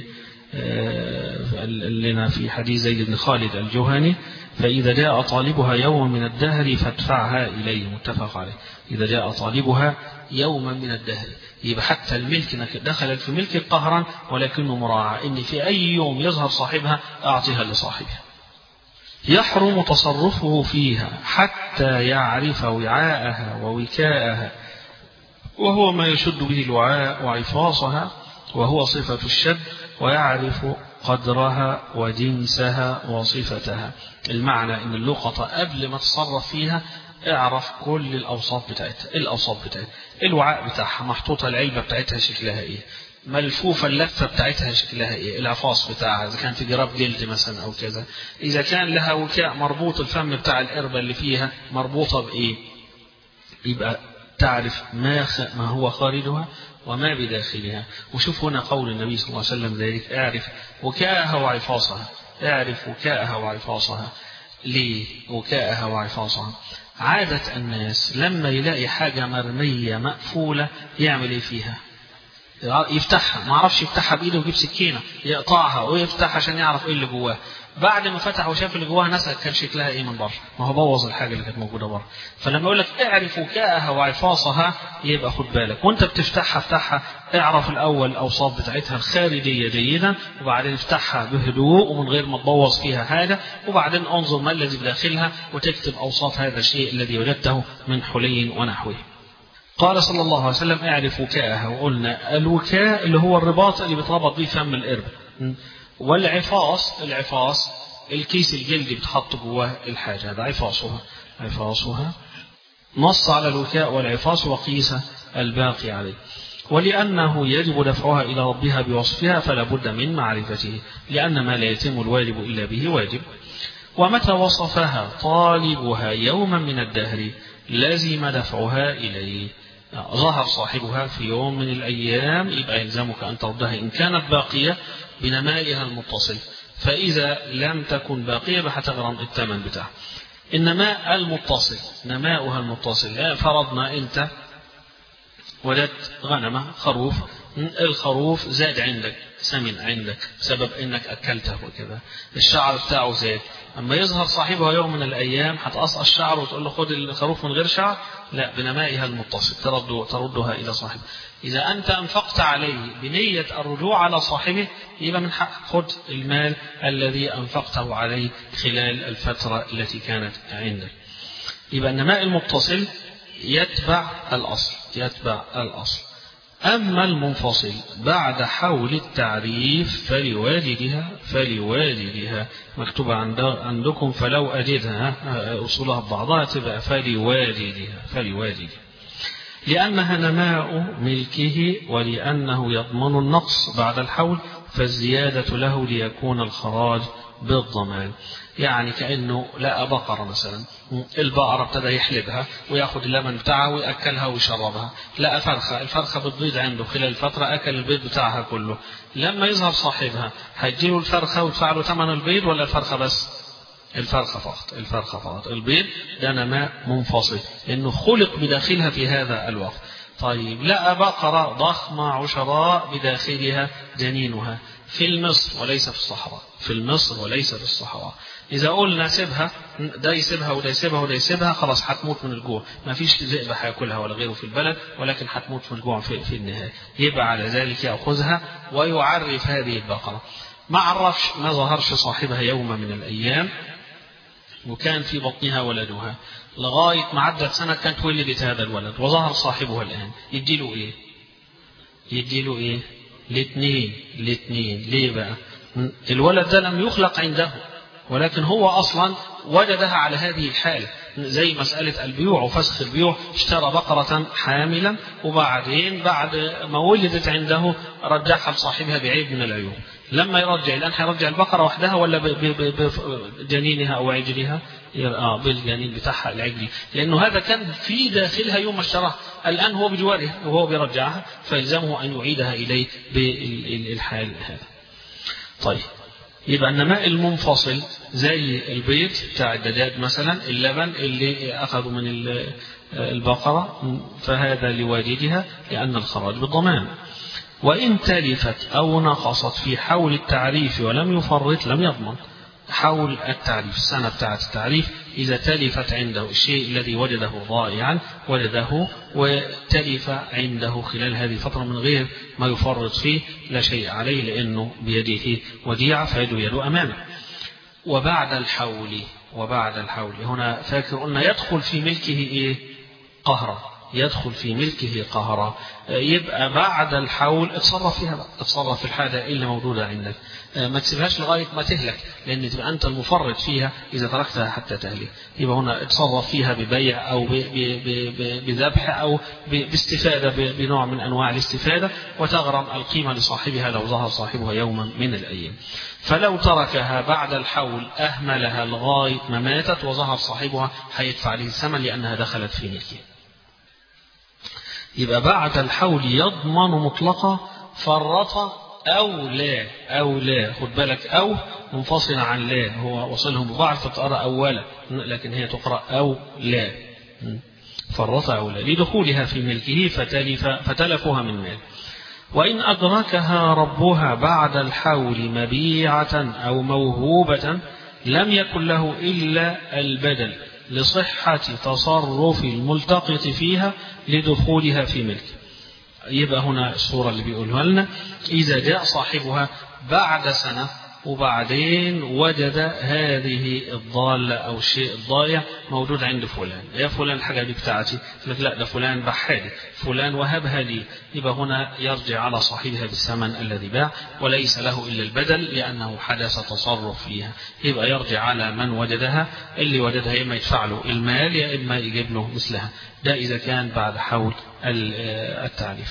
لنا في حديث زيد بن خالد الجهني فإذا جاء طالبها يوم من الدهر فادفعها إليه، متفق عليه. إذا جاء طالبها يوما من الدهر، يبقى حتى الملك دخلت في ملك قهرا ولكنه مراعى إن في أي يوم يظهر صاحبها أعطيها لصاحبها. يحرم تصرفه فيها حتى يعرف وعاءها ووكاءها، وهو ما يشد به الوعاء وعفاصها، وهو صفة الشد، ويعرف قدرها وجنسها وصفتها. المعنى ان اللقطة قبل ما تصرف فيها اعرف كل الاوصاف بتاعتها، الاوصاف بتاعتها، الوعاء بتاعها محطوطة العلبة بتاعتها شكلها ايه، ملفوفة اللفة بتاعتها شكلها ايه، العفاص بتاعها اذا كان في جراب جلد مثلا او كذا، اذا كان لها وكاء مربوط الفم بتاع القربة اللي فيها مربوطة بايه، يبقى تعرف ما ما هو خارجها وما بداخلها. وشوف هنا قول النبي صلى الله عليه وسلم ذلك اعرف وكاءها وعفاصها، اعرف وكاءها وعفاصها. ليه وكاءها وعفاصها؟ عادة الناس لما يلاقي حاجة مرمية مقفولة يعمل ايه فيها؟ يفتحها، ما عرفش يفتحها بايده ويجيب سكينه يقطعها ويفتحها عشان يعرف ايه اللي جواها. بعد ما فتح وشاف اللي جواها نسى كان شكلها ايه من بره، ما هو بوظ الحاجه اللي كانت موجوده بره. فلما يقول لك اعرف وكاءها وعفاصها يبقى خد بالك وانت بتفتحها افتحها اعرف الاول الاوصاف بتاعتها الخارجيه جيدا، وبعدين افتحها بهدوء ومن غير ما تبوظ فيها حاجه، وبعدين انظر ما الذي بداخلها وتكتب اوصاف هذا الشيء الذي وجدته من حلي ونحوه. قال صلى الله عليه وسلم اعرف وكاءها، وقلنا الوكاء اللي هو الرباط اللي بيتربط به فم القرب، والعفاص العفاص الكيس الجلدي بتحط جواه الحاجة، هذا عفاصها عفاصها. نص على الوكاء والعفاص وقيس الباقي عليه. ولأنه يجب دفعها إلى ربها بوصفها فلا بد من معرفته، لأن ما لا يتم الواجب إلا به واجب. ومتى وصفها طالبها يوما من الدهر لازم دفعها إليه. ظهر صاحبها في يوم من الأيام يبقى يلزمك أن تردها إن كانت باقية بنمائها المتصل، فإذا لم تكن باقية هتغرم الثمن بتاعها. النماء المتصل نماؤها المتصل، فرضنا أنت وجدت غنمة خروف، الخروف زاد عندك سمن عندك بسبب انك اكلته وكذا، الشعر بتاعه زاد، اما يظهر صاحبها يوم من الايام هتقص الشعر وتقول له خد الخروف من غير شعر، لا، بنمائها المتصل ترد تردها الى صاحبه. اذا انت انفقت عليه بنية الرجوع على صاحبه يبقى من حق خد المال الذي انفقته عليه خلال الفترة التي كانت عندك. يبقى النماء المتصل يتبع الاصل يتبع الاصل. أما المنفصل بعد حول التعريف فلوالدها فلوالدها مكتوبة عندكم فلو أجدها أصولها ببعضها تبقى فلوالدها فلوالدها لأنها نماء ملكه ولأنه يضمن النقص بعد الحول فالزيادة له ليكون الخراج بالضمان. يعني كأنه لقى بقرة مثلا، البقرة ابتدى يحلبها ويأخذ اللبن بتاعها ويأكلها ويشربها، لقى فرخة، الفرخة بتبيض عنده خلال الفترة أكل البيض بتاعها كله، لما يظهر صاحبها هيجيله الفرخة ويدفع له ثمن البيض ولا الفرخة بس؟ الفرخة فقط الفرخة فقط البيض ده نماء منفصل لأنه خلق بداخلها في هذا الوقت. طيب لقى بقرة ضخمة عشراء بداخلها جنينها في المصر وليس في الصحراء، في المصر وليس في الصحراء، إذا قلنا سيبها ده يسيبها وده يسيبها وده يسيبها خلاص هتموت من الجوع، ما فيش ذئب هياكلها ولا غيره في البلد، ولكن هتموت من الجوع في, في النهاية. يبقى على ذلك يأخذها ويعرف هذه البقرة. ما عرفش ما ظهرش صاحبها يوم من الأيام وكان في بطنها ولدها لغاية ما عدت سنة كانت ولدت هذا الولد وظهر صاحبها الآن، يديله إيه؟ يديله إيه؟ الاثنين الاثنين. ليه بقى؟ الولد ده لم يخلق عنده ولكن هو أصلا وجدها على هذه الحالة، زي مسألة البيوع وفسخ البيوع، اشترى بقرة حاملا وبعدين بعد ما ولدت عنده رجعها لصاحبها بعيب من العيوب، لما يرجع الآن هيرجع البقرة وحدها ولا بجنينها أو عجلها؟ آه بالجنين بتاعها العجلي، لأنه هذا كان في داخلها يوم اشتراها، الآن هو بجوارها وهو بيرجعها فيلزمه أن يعيدها إليه بالحال هذا. طيب يبقى النماء المنفصل زي البيض بتاع الدجاج مثلا، اللبن اللي أخذوا من البقرة فهذا لوالدها لأن الخراج بالضمان. وإن تلفت أو نقصت في حول التعريف ولم يفرط لم يضمن. حول التعريف السنة بتاعة التعريف إذا تلفت عنده الشيء الذي وجده ضائعا وجده وتلف عنده خلال هذه الفترة من غير ما يفرط فيه لا شيء عليه لأنه بيده وديعة فيده يد أمانة. وبعد الحول وبعد الحول هنا فاكر قلنا يدخل في ملكه إيه؟ قهرا، يدخل في ملكه قهرا، يبقى بعد الحول اتصرف فيها بقى، اتصرف في الحاجة اللي موجودة عندك، ما تسيبهاش لغاية ما تهلك لأن تبقى أنت المفرط فيها إذا تركتها حتى تهلك. يبقى هنا اتصرف فيها ببيع أو بذبح أو باستفادة بنوع من أنواع الاستفادة وتغرم القيمة لصاحبها لو ظهر صاحبها يوما من الأيام. فلو تركها بعد الحول أهملها لغاية ما ماتت وظهر صاحبها هيدفع عليه الثمن لأنها دخلت في ملكه. يبقى بعد الحول يضمن مطلقة فرط أو لا أو لا، خد بالك أو منفصلة عن لا، هو وصلهم ببعض فتقرأ أولا لكن هي تقرأ أو لا، فرط أو لا لدخولها في ملكه فتلف فتلفها من مال. وإن أدركها ربها بعد الحول مبيعة أو موهوبة لم يكن له إلا البدل لصحة تصرف الملتقط فيها لدخولها في ملك. يبقى هنا الصورة اللي بيقولها لنا إذا جاء صاحبها بعد سنة وبعدين وجد هذه الضالة أو الشيء الضائع موجود عند فلان، يا فلان الحاجة دي بتاعتي، لا ده فلان بحالي، فلان وهبها لي، يبقى هنا يرجع على صاحبها بالثمن الذي باع وليس له إلا البدل لأنه حدث تصرف فيها. يبقى يرجع على من وجدها، اللي وجدها إما يدفع له المال يا إما يجيب له مثلها، ده إذا كان بعد حول التعريف.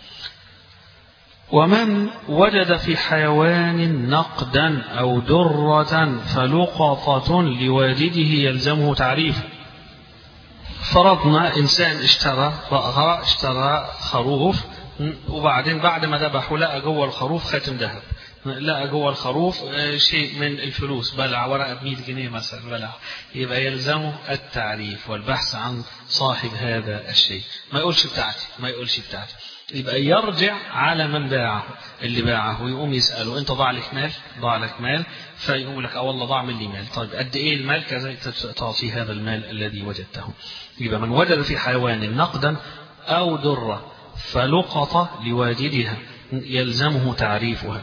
ومن وجد في حيوان نقدا أو درة فلقطة لوالده يلزمه تعريف. فرضنا إنسان اشترى بقرة، اشترى خروف، وبعدين بعد ما ذبحه لقى جوه الخروف خاتم ذهب، لقى جوه الخروف شيء من الفلوس، بلع ورقة بمئة جنيه مثلا بلع، يبقى يلزمه التعريف والبحث عن صاحب هذا الشيء. ما يقولش بتاعتي، ما يقولش بتاعتي، يبقى يرجع على من باعه، اللي باعه، ويقوم يسأله أنت ضاع لك مال؟ ضاع لك مال؟ فيقول لك اه والله ضاع مني مال. طيب قد إيه المال؟ كذا، تعطي هذا المال الذي وجدته. يبقى من وجد في حيوان نقدا أو درة فلقط لواجدها يلزمه تعريفها،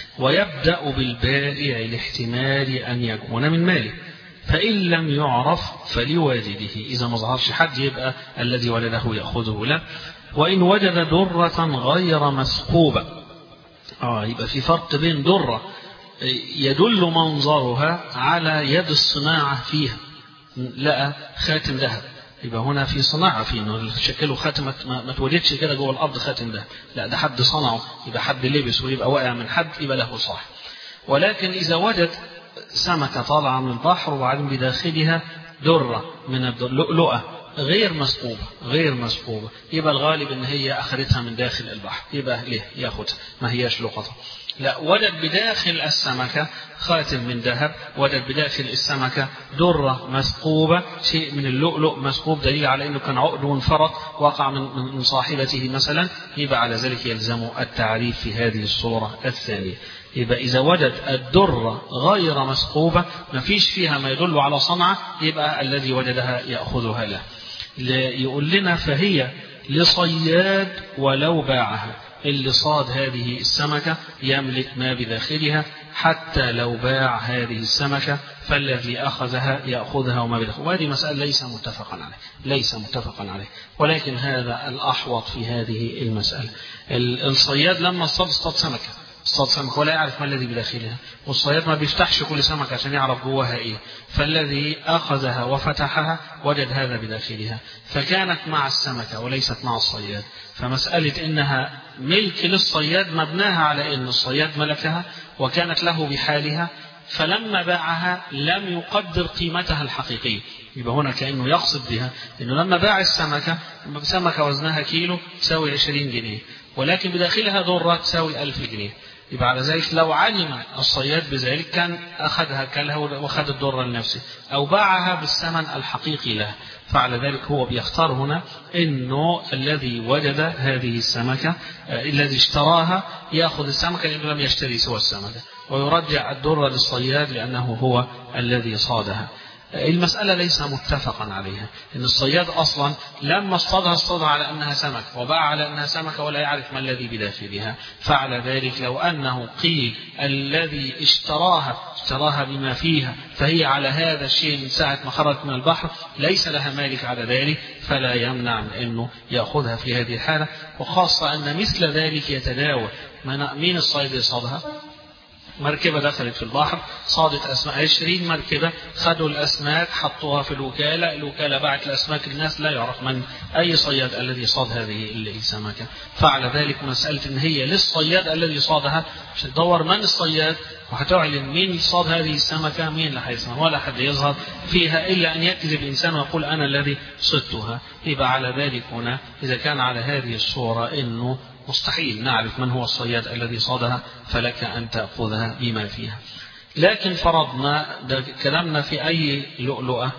ويبدأ بالبائع لاحتمال أن يكون من ماله، فإن لم يعرف فلواجده، إذا ما ظهرش حد يبقى الذي ولده يأخذه له. وإن وجد درة غير مسكوبة، آه يبقى في فرق بين درة يدل منظرها على يد الصناعة فيها، لقى خاتم ذهب، يبقى هنا في صناعة فيه، انه شكله خاتم ما تولدش كده جوه الارض خاتم ده، لا ده حد صنعه، يبقى حد لبس ويبقى واقع من حد، يبقى له صاحب. ولكن اذا وجد سمكة طالعة من البحر وبعدين بداخلها درة من اللؤلؤة غير مسكوبة، غير مسكوبة، يبقى الغالب ان هي اخذتها من داخل البحر، يبقى ليه ياخدها؟ ما هياش لقطة. لا، وجد بداخل السمكة خاتم من ذهب، وجد بداخل السمكة درة مسكوبة، شيء من اللؤلؤ مسكوب، دليل على أنه كان عقد وانفرط وقع من صاحبته مثلا، يبقى على ذلك يلزم التعريف في هذه الصورة الثانية. يبقى إذا وجد الدرة غير مسكوبة ما فيش فيها ما يدل على صنعة، يبقى الذي وجدها يأخذها له. يقول لنا فهي لصياد ولو باعها، اللي صاد هذه السمكة يملك ما بداخلها، حتى لو باع هذه السمكة فالذي أخذها يأخذها وما بداخلها. وهذه مسألة ليس متفقا عليه، ليس متفقا عليه، ولكن هذا الأحوط في هذه المسألة. الصياد لما اصطاد اصطاد سمكة، اصطاد سمكة ولا يعرف ما الذي بداخلها، والصياد ما بيفتحش كل سمكة عشان يعرف جواها ايه، فالذي أخذها وفتحها وجد هذا بداخلها، فكانت مع السمكة وليست مع الصياد. فمسألة إنها ملك للصياد مبناها على إن الصياد ملكها وكانت له بحالها، فلما باعها لم يقدر قيمتها الحقيقية. يبقى هنا كأنه يقصد بها إنه لما باع السمكة، سمكة وزنها كيلو تساوي عشرين جنيه، ولكن بداخلها درة تساوي ألف جنيه، يبقى على ذلك لو علم الصياد بذلك كان أخذها كلها وأخذ الدرة لنفسه، أو باعها بالثمن الحقيقي له. فعلى ذلك هو بيختار هنا إنه الذي وجد هذه السمكة آه الذي اشتراها يأخذ السمكة لأنه لم يشتري سوى السمكة، ويرجع الدرة للصياد لأنه هو الذي صادها. المسألة ليس متفقا عليها، إن الصياد أصلا لما اصطادها اصطادها على أنها سمك، وباع على أنها سمكة ولا يعرف ما الذي بداخلها. فعلى ذلك لو أنه قيل الذي اشتراها اشتراها بما فيها، فهي على هذا الشيء من ساعة ما خرجت من البحر ليس لها مالك على ذلك، فلا يمنع من أنه يأخذها في هذه الحالة. وخاصة أن مثل ذلك يتداول. مين الصيد يصادها؟ مركبة دخلت في البحر صادت أسماك، عشرين مركبة خدوا الأسماك حطوها في الوكالة، الوكالة باعت الأسماك للناس، لا يعرف من أي صياد الذي صاد هذه السمكة. فعلى ذلك مسألة إن هي للصياد الذي صادها، مش تدور من الصياد وهتعلن مين صاد هذه السمكة، مين اللي هيسمع، ولا حد يظهر فيها إلا أن يكذب إنسان ويقول أنا الذي صدتها. يبقى على ذلك هنا إذا كان على هذه الصورة إنه مستحيل نعرف من هو الصياد الذي صادها، فلك أن تأخذها بما فيها. لكن فرضنا ده كلامنا في أي لؤلؤة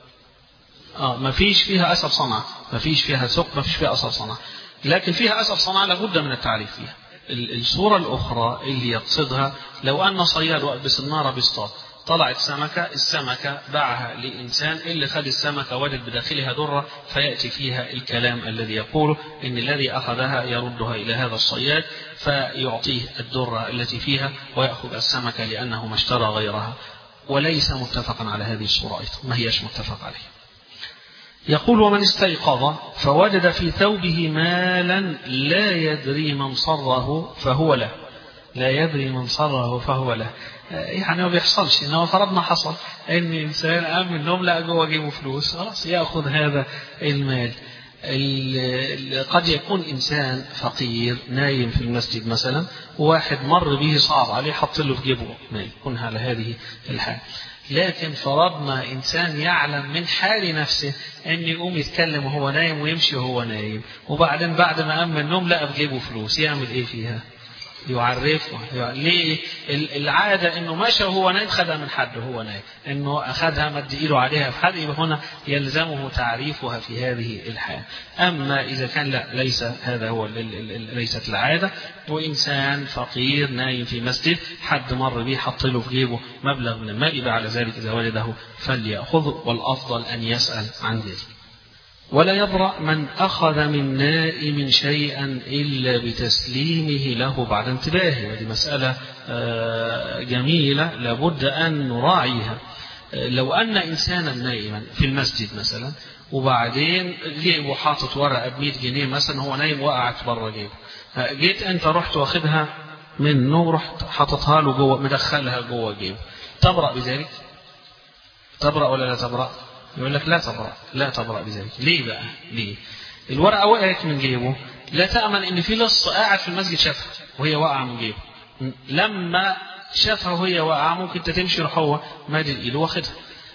آه ما فيش فيها أثر صنع، ما فيش فيها ثقب، ما فيش فيها أثر صنع، لكن فيها أثر صنع لابد من التعريف فيها. الصورة الأخرى اللي يقصدها لو أن صياد وقبس النار بيصطاد، طلعت سمكة، السمكة باعها لإنسان، اللي خد السمكة وجد بداخلها درة، فيأتي فيها الكلام الذي يقوله إن الذي أخذها يردها إلى هذا الصياد فيعطيه الدرة التي فيها ويأخذ السمكة لأنه ما اشترى غيرها. وليس متفقا على هذه الصورة أيضا، ما هيش متفق عليه. يقول ومن استيقظ فوجد في ثوبه مالا لا يدري من صره فهو له، لا يدري من صره فهو له، يعني ما بيحصلش، إنما فرضنا حصل إن إنسان قام من النوم لقى جوه جيبه فلوس، خلاص يأخذ هذا المال. قد يكون إنسان فقير نايم في المسجد مثلا، وواحد مر به صعب عليه حط له في جيبه ما يكون على هذه الحال. لكن فرضنا إنسان يعلم من حال نفسه أن يقوم يتكلم وهو نايم ويمشي وهو نايم، وبعدين بعد ما قام من النوم لقى في جيبه فلوس، يعمل إيه فيها؟ يعرفه. ليه؟ العادة انه مشى وهو نايم خدها من حد وهو نايم، انه اخذها مد ايده عليها في حد، يبقى هنا يلزمه تعريفها في هذه الحال. اما اذا كان لا ليس هذا هو ليست العادة، وانسان فقير نايم في مسجد حد مر به حط له في جيبه مبلغ من المال، يبقى على ذلك اذا وجده فليأخذه، والافضل ان يسأل عن ذلك. ولا يبرأ من أخذ من نائم شيئا إلا بتسليمه له بعد انتباهه. ودي مسألة جميلة لابد أن نراعيها. لو أن إنسانا نائما في المسجد مثلا، وبعدين جيبه حاطط ورقة بمئة جنيه مثلا، هو نايم وقعت بره جيبه، جيت أنت رحت واخدها منه ورحت حاططها له جوه، مدخلها جوه جيبه، تبرأ بذلك؟ تبرأ ولا لا تبرأ؟ يقول لك لا تبرأ، لا تبرأ بذلك. ليه بقى؟ ليه؟ الورقة وقعت من جيبه، لا تأمن إن في لص قاعد في المسجد شافها وهي واقعة من جيبه، لما شافها وهي واقعة ممكن تمشي يروح هو مادي إيده واخدها.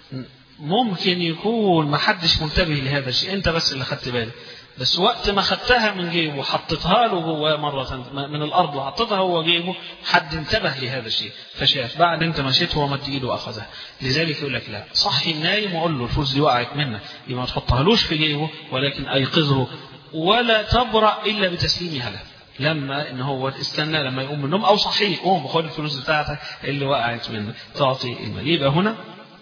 ممكن يكون ما حدش منتبه لهذا الشيء، أنت بس اللي خدت بالك، بس وقت ما خدتها من جيبه وحطيتها له جوه مرة من الأرض وحطيتها هو جيبه، حد انتبه لهذا الشيء فشاف، بعد أنت مشيت هو مد إيده وأخذها. لذلك يقول لك لا، صحي النايم وقول له الفلوس دي وقعت منك، يبقى ما تحطهالوش في جيبه، ولكن أيقظه. ولا تبرأ إلا بتسليمها له، لما إن هو استنى لما يقوم من النوم، أو صحيح قوم خد الفلوس بتاعتك اللي وقعت منك تعطي المال. يبقى هنا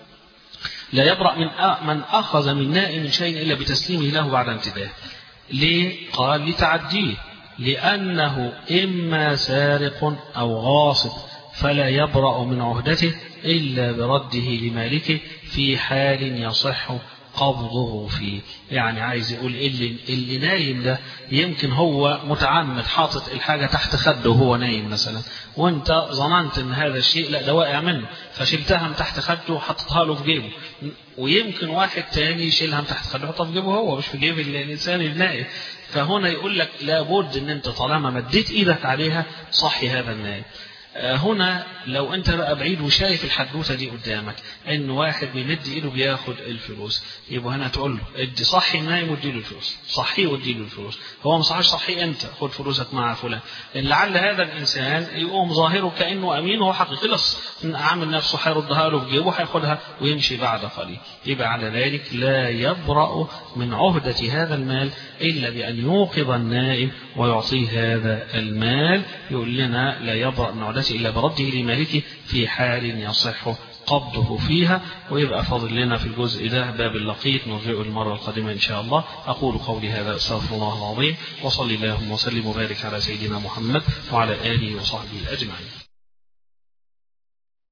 لا يبرأ من من أخذ من نائم شيء إلا بتسليمه له بعد انتباه. ليه؟ قال لتعديه، لأنه إما سارق أو غاصب، فلا يبرأ من عهدته إلا برده لمالكه في حال يصح قبضه فيه. يعني عايز يقول اللي, اللي نايم ده يمكن هو متعمد حاطط الحاجة تحت خده وهو نايم مثلا، وانت ظننت ان هذا الشيء لا ده واقع منه، فشلتها من تحت خده وحطتها له في جيبه، ويمكن واحد تاني يشيلها من تحت خده ويحطها في جيبه هو، مش في جيب الانسان النائم. فهنا يقول لك لابد ان انت طالما مديت ايدك عليها صحي هذا النائم. هنا لو انت بقى بعيد وشايف الحدوثه دي قدامك ان واحد بيمد ايده بياخد الفلوس، يبقى هنا تقول له ادي صحي النايم وادي له الفلوس، صحيه وادي له الفلوس. هو ما صحيش، صحي انت خد فلوسك مع فلان، لعل هذا الانسان يقوم ظاهره كانه امين وهو حقيقي لص، عامل نفسه هيردها له في جيبه هياخدها ويمشي بعد قليل. يبقى على ذلك لا يبرأ من عهدة هذا المال إلا بأن يوقظ النائم ويعطيه هذا المال. يقول لنا لا يبرأ من عهدته إلا برده لمالكه في حال يصح قبضه فيها. ويبقى فاضل لنا في الجزء ده باب اللقيط، نرجئه المرة القادمة إن شاء الله. أقول قولي هذا أستغفر الله العظيم، وصلي اللهم وسلم وبارك على سيدنا محمد وعلى آله وصحبه أجمعين.